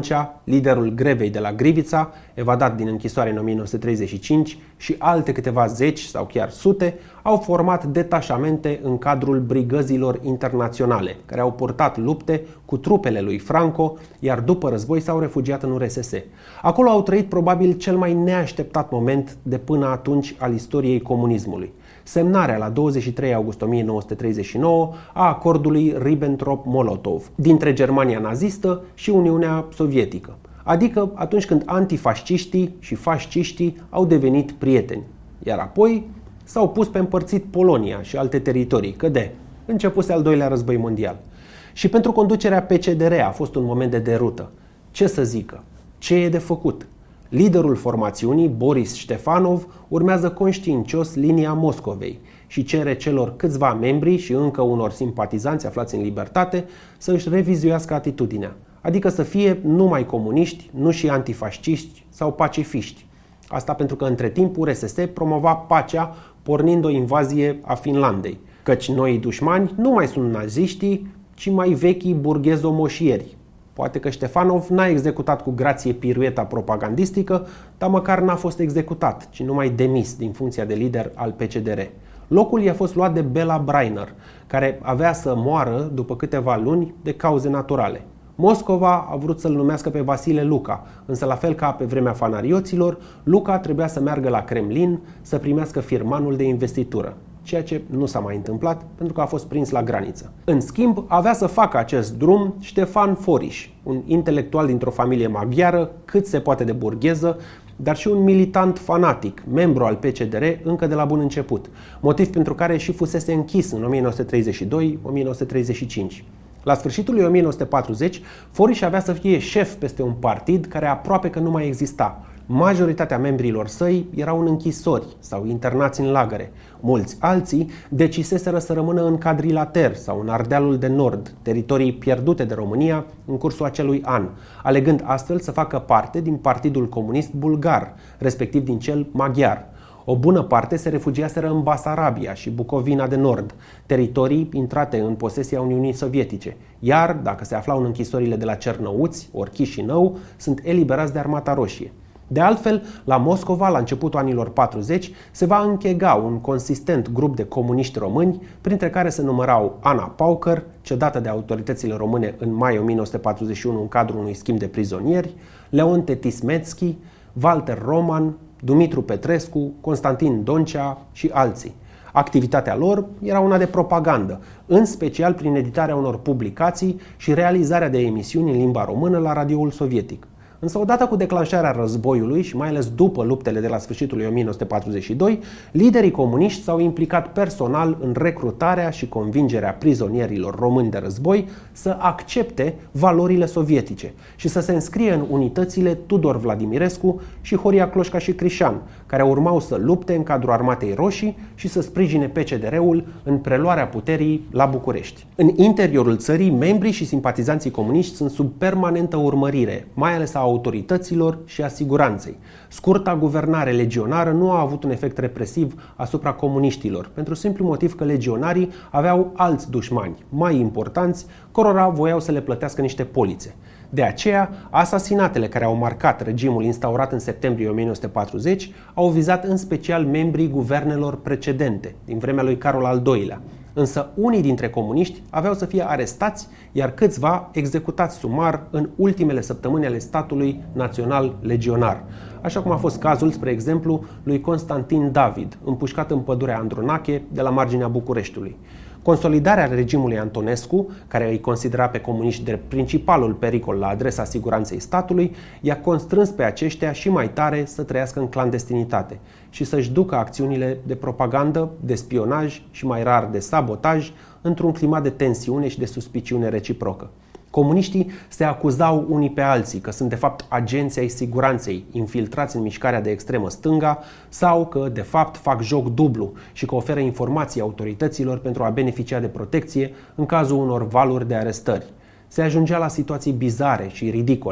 liderul grevei de la Grivița, evadat din închisoare în o mie nouă sute treizeci și cinci, și alte câteva zeci sau chiar sute au format detașamente în cadrul brigăzilor internaționale, care au purtat lupte cu trupele lui Franco, iar după război s-au refugiat în U R S S. Acolo au trăit probabil cel mai neașteptat moment de până atunci al istoriei comunismului: semnarea la douăzeci și trei august o mie nouă sute treizeci și nouă a acordului Ribbentrop-Molotov dintre Germania nazistă și Uniunea Sovietică, adică atunci când antifasciștii și fasciștii au devenit prieteni, iar apoi s-au pus pe împărțit Polonia și alte teritorii, că de începuse al doilea război mondial. Și pentru conducerea P C D R a fost un moment de derută. Ce să zică? Ce e de făcut? Liderul formațiunii, Boris Ștefanov, urmează conștiincios linia Moscovei și cere celor câțiva membri și încă unor simpatizanți aflați în libertate să își revizuiască atitudinea, adică să fie numai comuniști, nu și antifasciști sau pacifiști. Asta pentru că între timp U R S S promova pacea pornind o invazie a Finlandei, căci noii dușmani nu mai sunt naziștii, ci mai vechii burghezomoșieri. Poate că Ștefanov n-a executat cu grație pirueta propagandistică, dar măcar n-a fost executat, ci numai demis din funcția de lider al P C D R. Locul i-a fost luat de Bela Brainer, care avea să moară după câteva luni de cauze naturale. Moscova a vrut să-l numească pe Vasile Luca, însă la fel ca pe vremea fanarioților, Luca trebuia să meargă la Kremlin să primească firmanul de investitură, ceea ce nu s-a mai întâmplat pentru că a fost prins la graniță. În schimb, avea să facă acest drum Ștefan Foriș, un intelectual dintr-o familie maghiară cât se poate de burgheză, dar și un militant fanatic, membru al P C D R încă de la bun început, motiv pentru care și fusese închis în o mie nouă sute treizeci și doi - o mie nouă sute treizeci și cinci. La sfârșitul lui o mie nouă sute patruzeci, Foriș avea să fie șef peste un partid care aproape că nu mai exista. Majoritatea membrilor săi erau în închisori sau internați în lagăre. Mulți alții deciseseră să rămână în Cadrilater sau în Ardealul de Nord, teritorii pierdute de România în cursul acelui an, alegând astfel să facă parte din Partidul Comunist Bulgar, respectiv din cel maghiar. O bună parte se refugiaseră în Basarabia și Bucovina de Nord, teritorii intrate în posesia Uniunii Sovietice, iar, dacă se aflau în închisorile de la Cernăuți ori Chișinău, sunt eliberați de Armata Roșie. De altfel, la Moscova, la începutul anilor patruzeci, se va închega un consistent grup de comuniști români, printre care se numărau Ana Paucăr, cedată de autoritățile române în mai o mie nouă sute patruzeci și unu în cadrul unui schimb de prizonieri, Leonte Tismetski, Walter Roman, Dumitru Petrescu, Constantin Doncea și alții. Activitatea lor era una de propagandă, în special prin editarea unor publicații și realizarea de emisiuni în limba română la radioul sovietic. Însă odată cu declanșarea războiului și mai ales după luptele de la sfârșitul lui o mie nouă sute patruzeci și doi, liderii comuniști s-au implicat personal în recrutarea și convingerea prizonierilor români de război să accepte valorile sovietice și să se înscrie în unitățile Tudor Vladimirescu și Horia Cloșca și Crișan, care urmau să lupte în cadrul Armatei Roșii și să sprijine P C D R-ul în preluarea puterii la București. În interiorul țării, membrii și simpatizanții comuniști sunt sub permanentă urmărire, mai ales a autorităților și a siguranței. Scurta guvernare legionară nu a avut un efect represiv asupra comuniștilor, pentru simplu motiv că legionarii aveau alți dușmani mai importanți, cărora voiau să le plătească niște polițe. De aceea, asasinatele care au marcat regimul instaurat în septembrie o mie nouă sute patruzeci au vizat în special membrii guvernelor precedente, din vremea lui Carol al doilea. Însă unii dintre comuniști aveau să fie arestați, iar câțiva executați sumar în ultimele săptămâni ale statului național legionar, așa cum a fost cazul, spre exemplu, lui Constantin David, împușcat în pădurea Andronache de la marginea Bucureștiului. Consolidarea regimului Antonescu, care îi considera pe comuniști drept principalul pericol la adresa siguranței statului, i-a constrâns pe aceștia și mai tare să trăiască în clandestinitate și să-și ducă acțiunile de propagandă, de spionaj și mai rar de sabotaj într-un climat de tensiune și de suspiciune reciprocă. Comuniștii se acuzau unii pe alții că sunt de fapt agenții ai siguranței infiltrați în mișcarea de extremă stânga sau că de fapt fac joc dublu și că oferă informații autorităților pentru a beneficia de protecție în cazul unor valuri de arestări. Se ajungea la situații bizare și ridicole.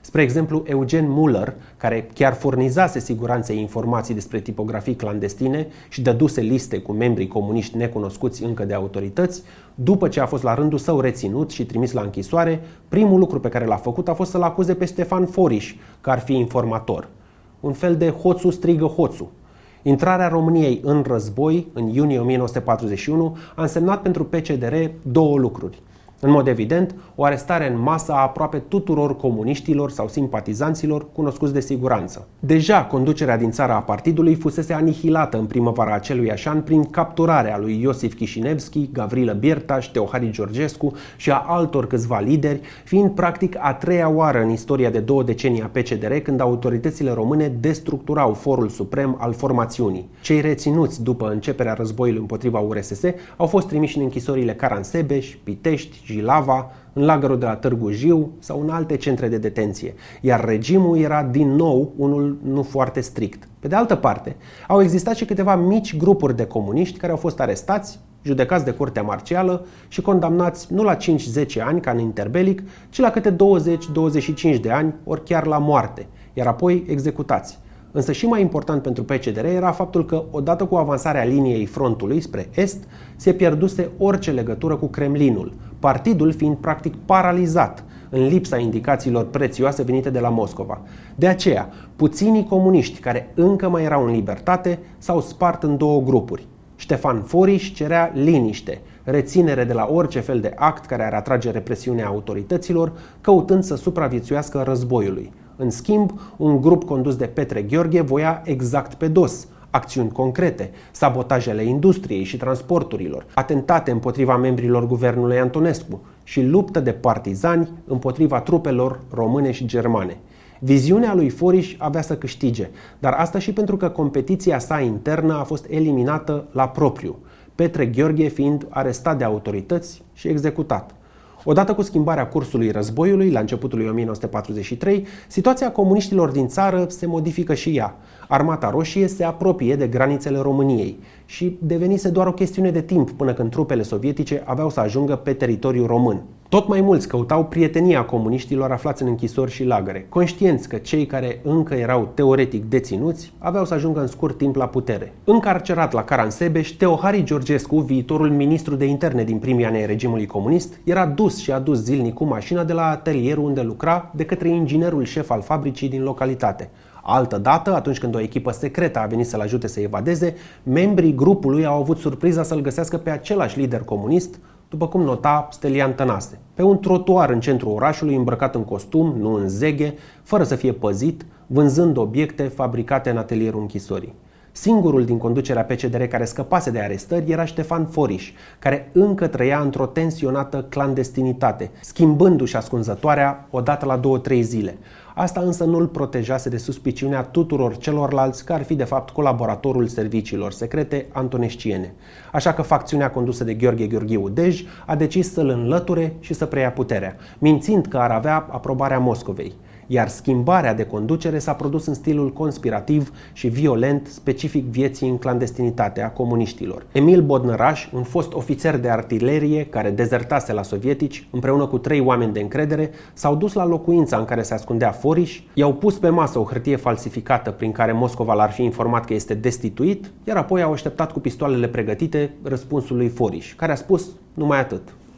Spre exemplu, Eugen Müller, care chiar furnizase siguranței informații despre tipografii clandestine și dăduse liste cu membrii comuniști necunoscuți încă de autorități, după ce a fost la rândul său reținut și trimis la închisoare, primul lucru pe care l-a făcut a fost să-l acuze pe Ștefan Foriș că ar fi informator. Un fel de hoțu strigă hoțu. Intrarea României în război, în iunie o mie nouă sute patruzeci și unu, a însemnat pentru P C D R două lucruri. În mod evident, o arestare în masă a aproape tuturor comuniștilor sau simpatizanților cunoscuți de siguranță. Deja, conducerea din țara a partidului fusese anihilată în primăvara aceluiași an prin capturarea lui Iosif Chișinevski, Gavrilă Biertaș, Teohari Georgescu și a altor câțiva lideri, fiind practic a treia oară în istoria de două decenii a P C D R când autoritățile române destructurau forul suprem al formațiunii. Cei reținuți după începerea războiului împotriva U R S S au fost trimiși în închisorile Caransebeș, Pitești, Jilava, în lagărul de la Târgu Jiu sau în alte centre de detenție, iar regimul era din nou unul nu foarte strict. Pe de altă parte, au existat și câteva mici grupuri de comuniști care au fost arestați, judecați de curtea marțială și condamnați nu la cinci zece ani ca în interbelic, ci la câte douăzeci douăzeci și cinci de ani, ori chiar la moarte, iar apoi executați. Însă și mai important pentru P C D R era faptul că, odată cu avansarea liniei frontului spre est, se pierduse orice legătură cu Kremlinul, partidul fiind practic paralizat în lipsa indicațiilor prețioase venite de la Moscova. De aceea, puținii comuniști care încă mai erau în libertate s-au spart în două grupuri. Ștefan Foriș cerea liniște, reținere de la orice fel de act care ar atrage represiunea autorităților, căutând să supraviețuiască războiului. În schimb, un grup condus de Petre Gheorghe voia exact pe dos, acțiuni concrete, sabotajele industriei și transporturilor, atentate împotriva membrilor guvernului Antonescu și luptă de partizani împotriva trupelor române și germane. Viziunea lui Foriș avea să câștige, dar asta și pentru că competiția sa internă a fost eliminată la propriu, Petre Gheorghe fiind arestat de autorități și executat. Odată cu schimbarea cursului războiului, la începutul lui o mie nouă sute patruzeci și trei, situația comuniștilor din țară se modifică și ea. Armata Roșie se apropie de granițele României și devenise doar o chestiune de timp până când trupele sovietice aveau să ajungă pe teritoriul român. Tot mai mulți căutau prietenia comuniștilor aflați în închisori și lagăre, conștienți că cei care încă erau teoretic deținuți aveau să ajungă în scurt timp la putere. Încarcerat la Caransebeș, Teohari Georgescu, viitorul ministru de interne din primii ani ai regimului comunist, era dus și adus zilnic cu mașina de la atelierul unde lucra de către inginerul șef al fabricii din localitate. Altădată, atunci când o echipă secretă a venit să-l ajute să evadeze, membrii grupului au avut surpriza să-l găsească pe același lider comunist, după cum nota Stelian Tănase, pe un trotuar în centrul orașului, îmbrăcat în costum, nu în zeghe, fără să fie păzit, vânzând obiecte fabricate în atelierul închisorii. Singurul din conducerea P C D R care scăpase de arestări era Ștefan Foriș, care încă trăia într-o tensionată clandestinitate, schimbându-și ascunzătoarea odată la două-trei zile. Asta însă nu îl protejase de suspiciunea tuturor celorlalți că ar fi de fapt colaboratorul serviciilor secrete antonesciene. Așa că facțiunea condusă de Gheorghe Gheorghiu Dej a decis să-l înlăture și să preia puterea, mințind că ar avea aprobarea Moscovei. Iar schimbarea de conducere s-a produs în stilul conspirativ și violent specific vieții în clandestinitate a comuniștilor. Emil Bodnăraș, un fost ofițer de artilerie care dezertase la sovietici, împreună cu trei oameni de încredere, s-au dus la locuința în care se ascundea Foriș, i-au pus pe masă o hârtie falsificată prin care Moscova l-ar fi informat că este destituit, iar apoi au așteptat cu pistoalele pregătite răspunsul lui Foriș, care a spus numai atât: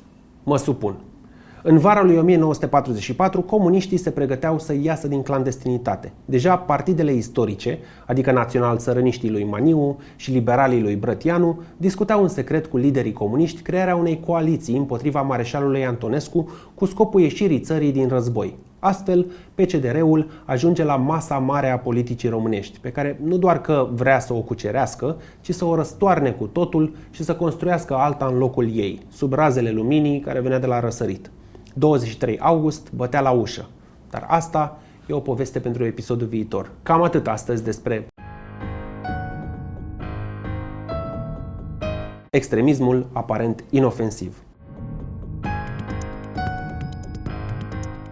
mă supun. În vara lui o mie nouă sute patruzeci și patru, comuniștii se pregăteau să iasă din clandestinitate. Deja partidele istorice, adică național-țărăniștii lui Maniu și liberalii lui Brătianu, discutau în secret cu liderii comuniști crearea unei coaliții împotriva mareșalului Antonescu cu scopul ieșirii țării din război. Astfel, P C D R-ul ajunge la masa mare a politicii românești, pe care nu doar că vrea să o cucerească, ci să o răstoarne cu totul și să construiască alta în locul ei, sub razele luminii care venea de la răsărit. douăzeci și trei august bătea la ușă. Dar asta e o poveste pentru episodul viitor. Cam atât astăzi despre extremismul aparent inofensiv.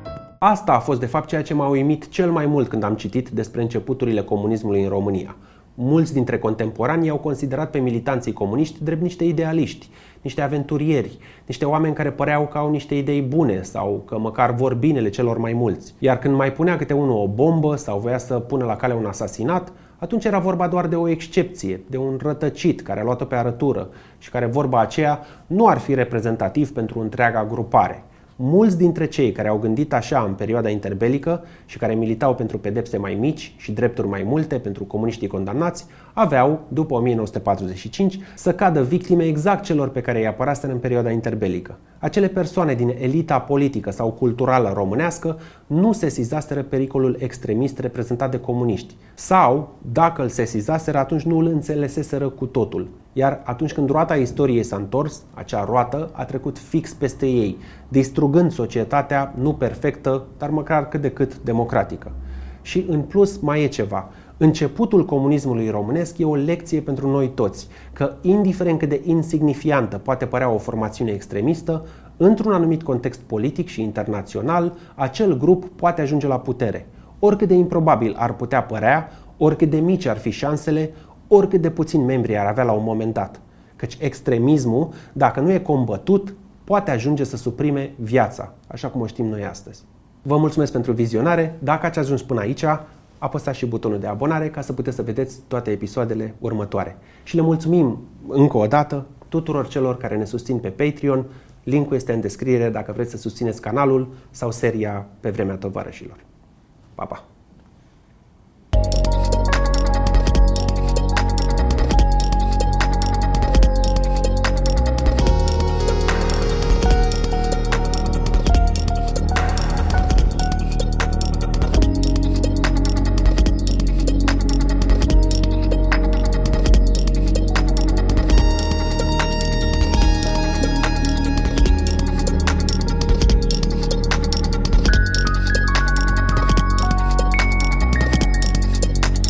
Asta a fost de fapt ceea ce m-a uimit cel mai mult când am citit despre începuturile comunismului în România. Mulți dintre contemporanii au considerat pe militanții comuniști drept niște idealiști, niște aventurieri, niște oameni care păreau că au niște idei bune sau că măcar vor binele celor mai mulți. Iar când mai punea câte unul o bombă sau voia să pună la cale un asasinat, atunci era vorba doar de o excepție, de un rătăcit care a luat-o pe arătură și care, vorba aceea, nu ar fi reprezentativ pentru întreaga grupare. Mulți dintre cei care au gândit așa în perioada interbelică și care militau pentru pedepse mai mici și drepturi mai multe pentru comuniștii condamnați, aveau, după o mie nouă sute patruzeci și cinci, să cadă victime exact celor pe care îi apăraseră în perioada interbelică. Acele persoane din elita politică sau culturală românească nu sesizaseră pericolul extremist reprezentat de comuniști. Sau, dacă îl sesizaseră, atunci nu îl înțeleseseră cu totul. Iar atunci când roata istoriei s-a întors, acea roată a trecut fix peste ei, distrugând societatea nu perfectă, dar măcar cât de cât democratică. Și în plus mai e ceva. Începutul comunismului românesc e o lecție pentru noi toți, că indiferent cât de insignifiantă poate părea o formațiune extremistă, într-un anumit context politic și internațional, acel grup poate ajunge la putere. Oricât de improbabil ar putea părea, oricât de mici ar fi șansele, oricât de puțini membri ar avea la un moment dat. Căci extremismul, dacă nu e combătut, poate ajunge să suprime viața, așa cum o știm noi astăzi. Vă mulțumesc pentru vizionare. Dacă ați ajuns până aici, apăsați și butonul de abonare ca să puteți să vedeți toate episoadele următoare. Și le mulțumim încă o dată tuturor celor care ne susțin pe Patreon. Linkul este în descriere dacă vreți să susțineți canalul sau seria Pe vremea tovarășilor. Pa, pa!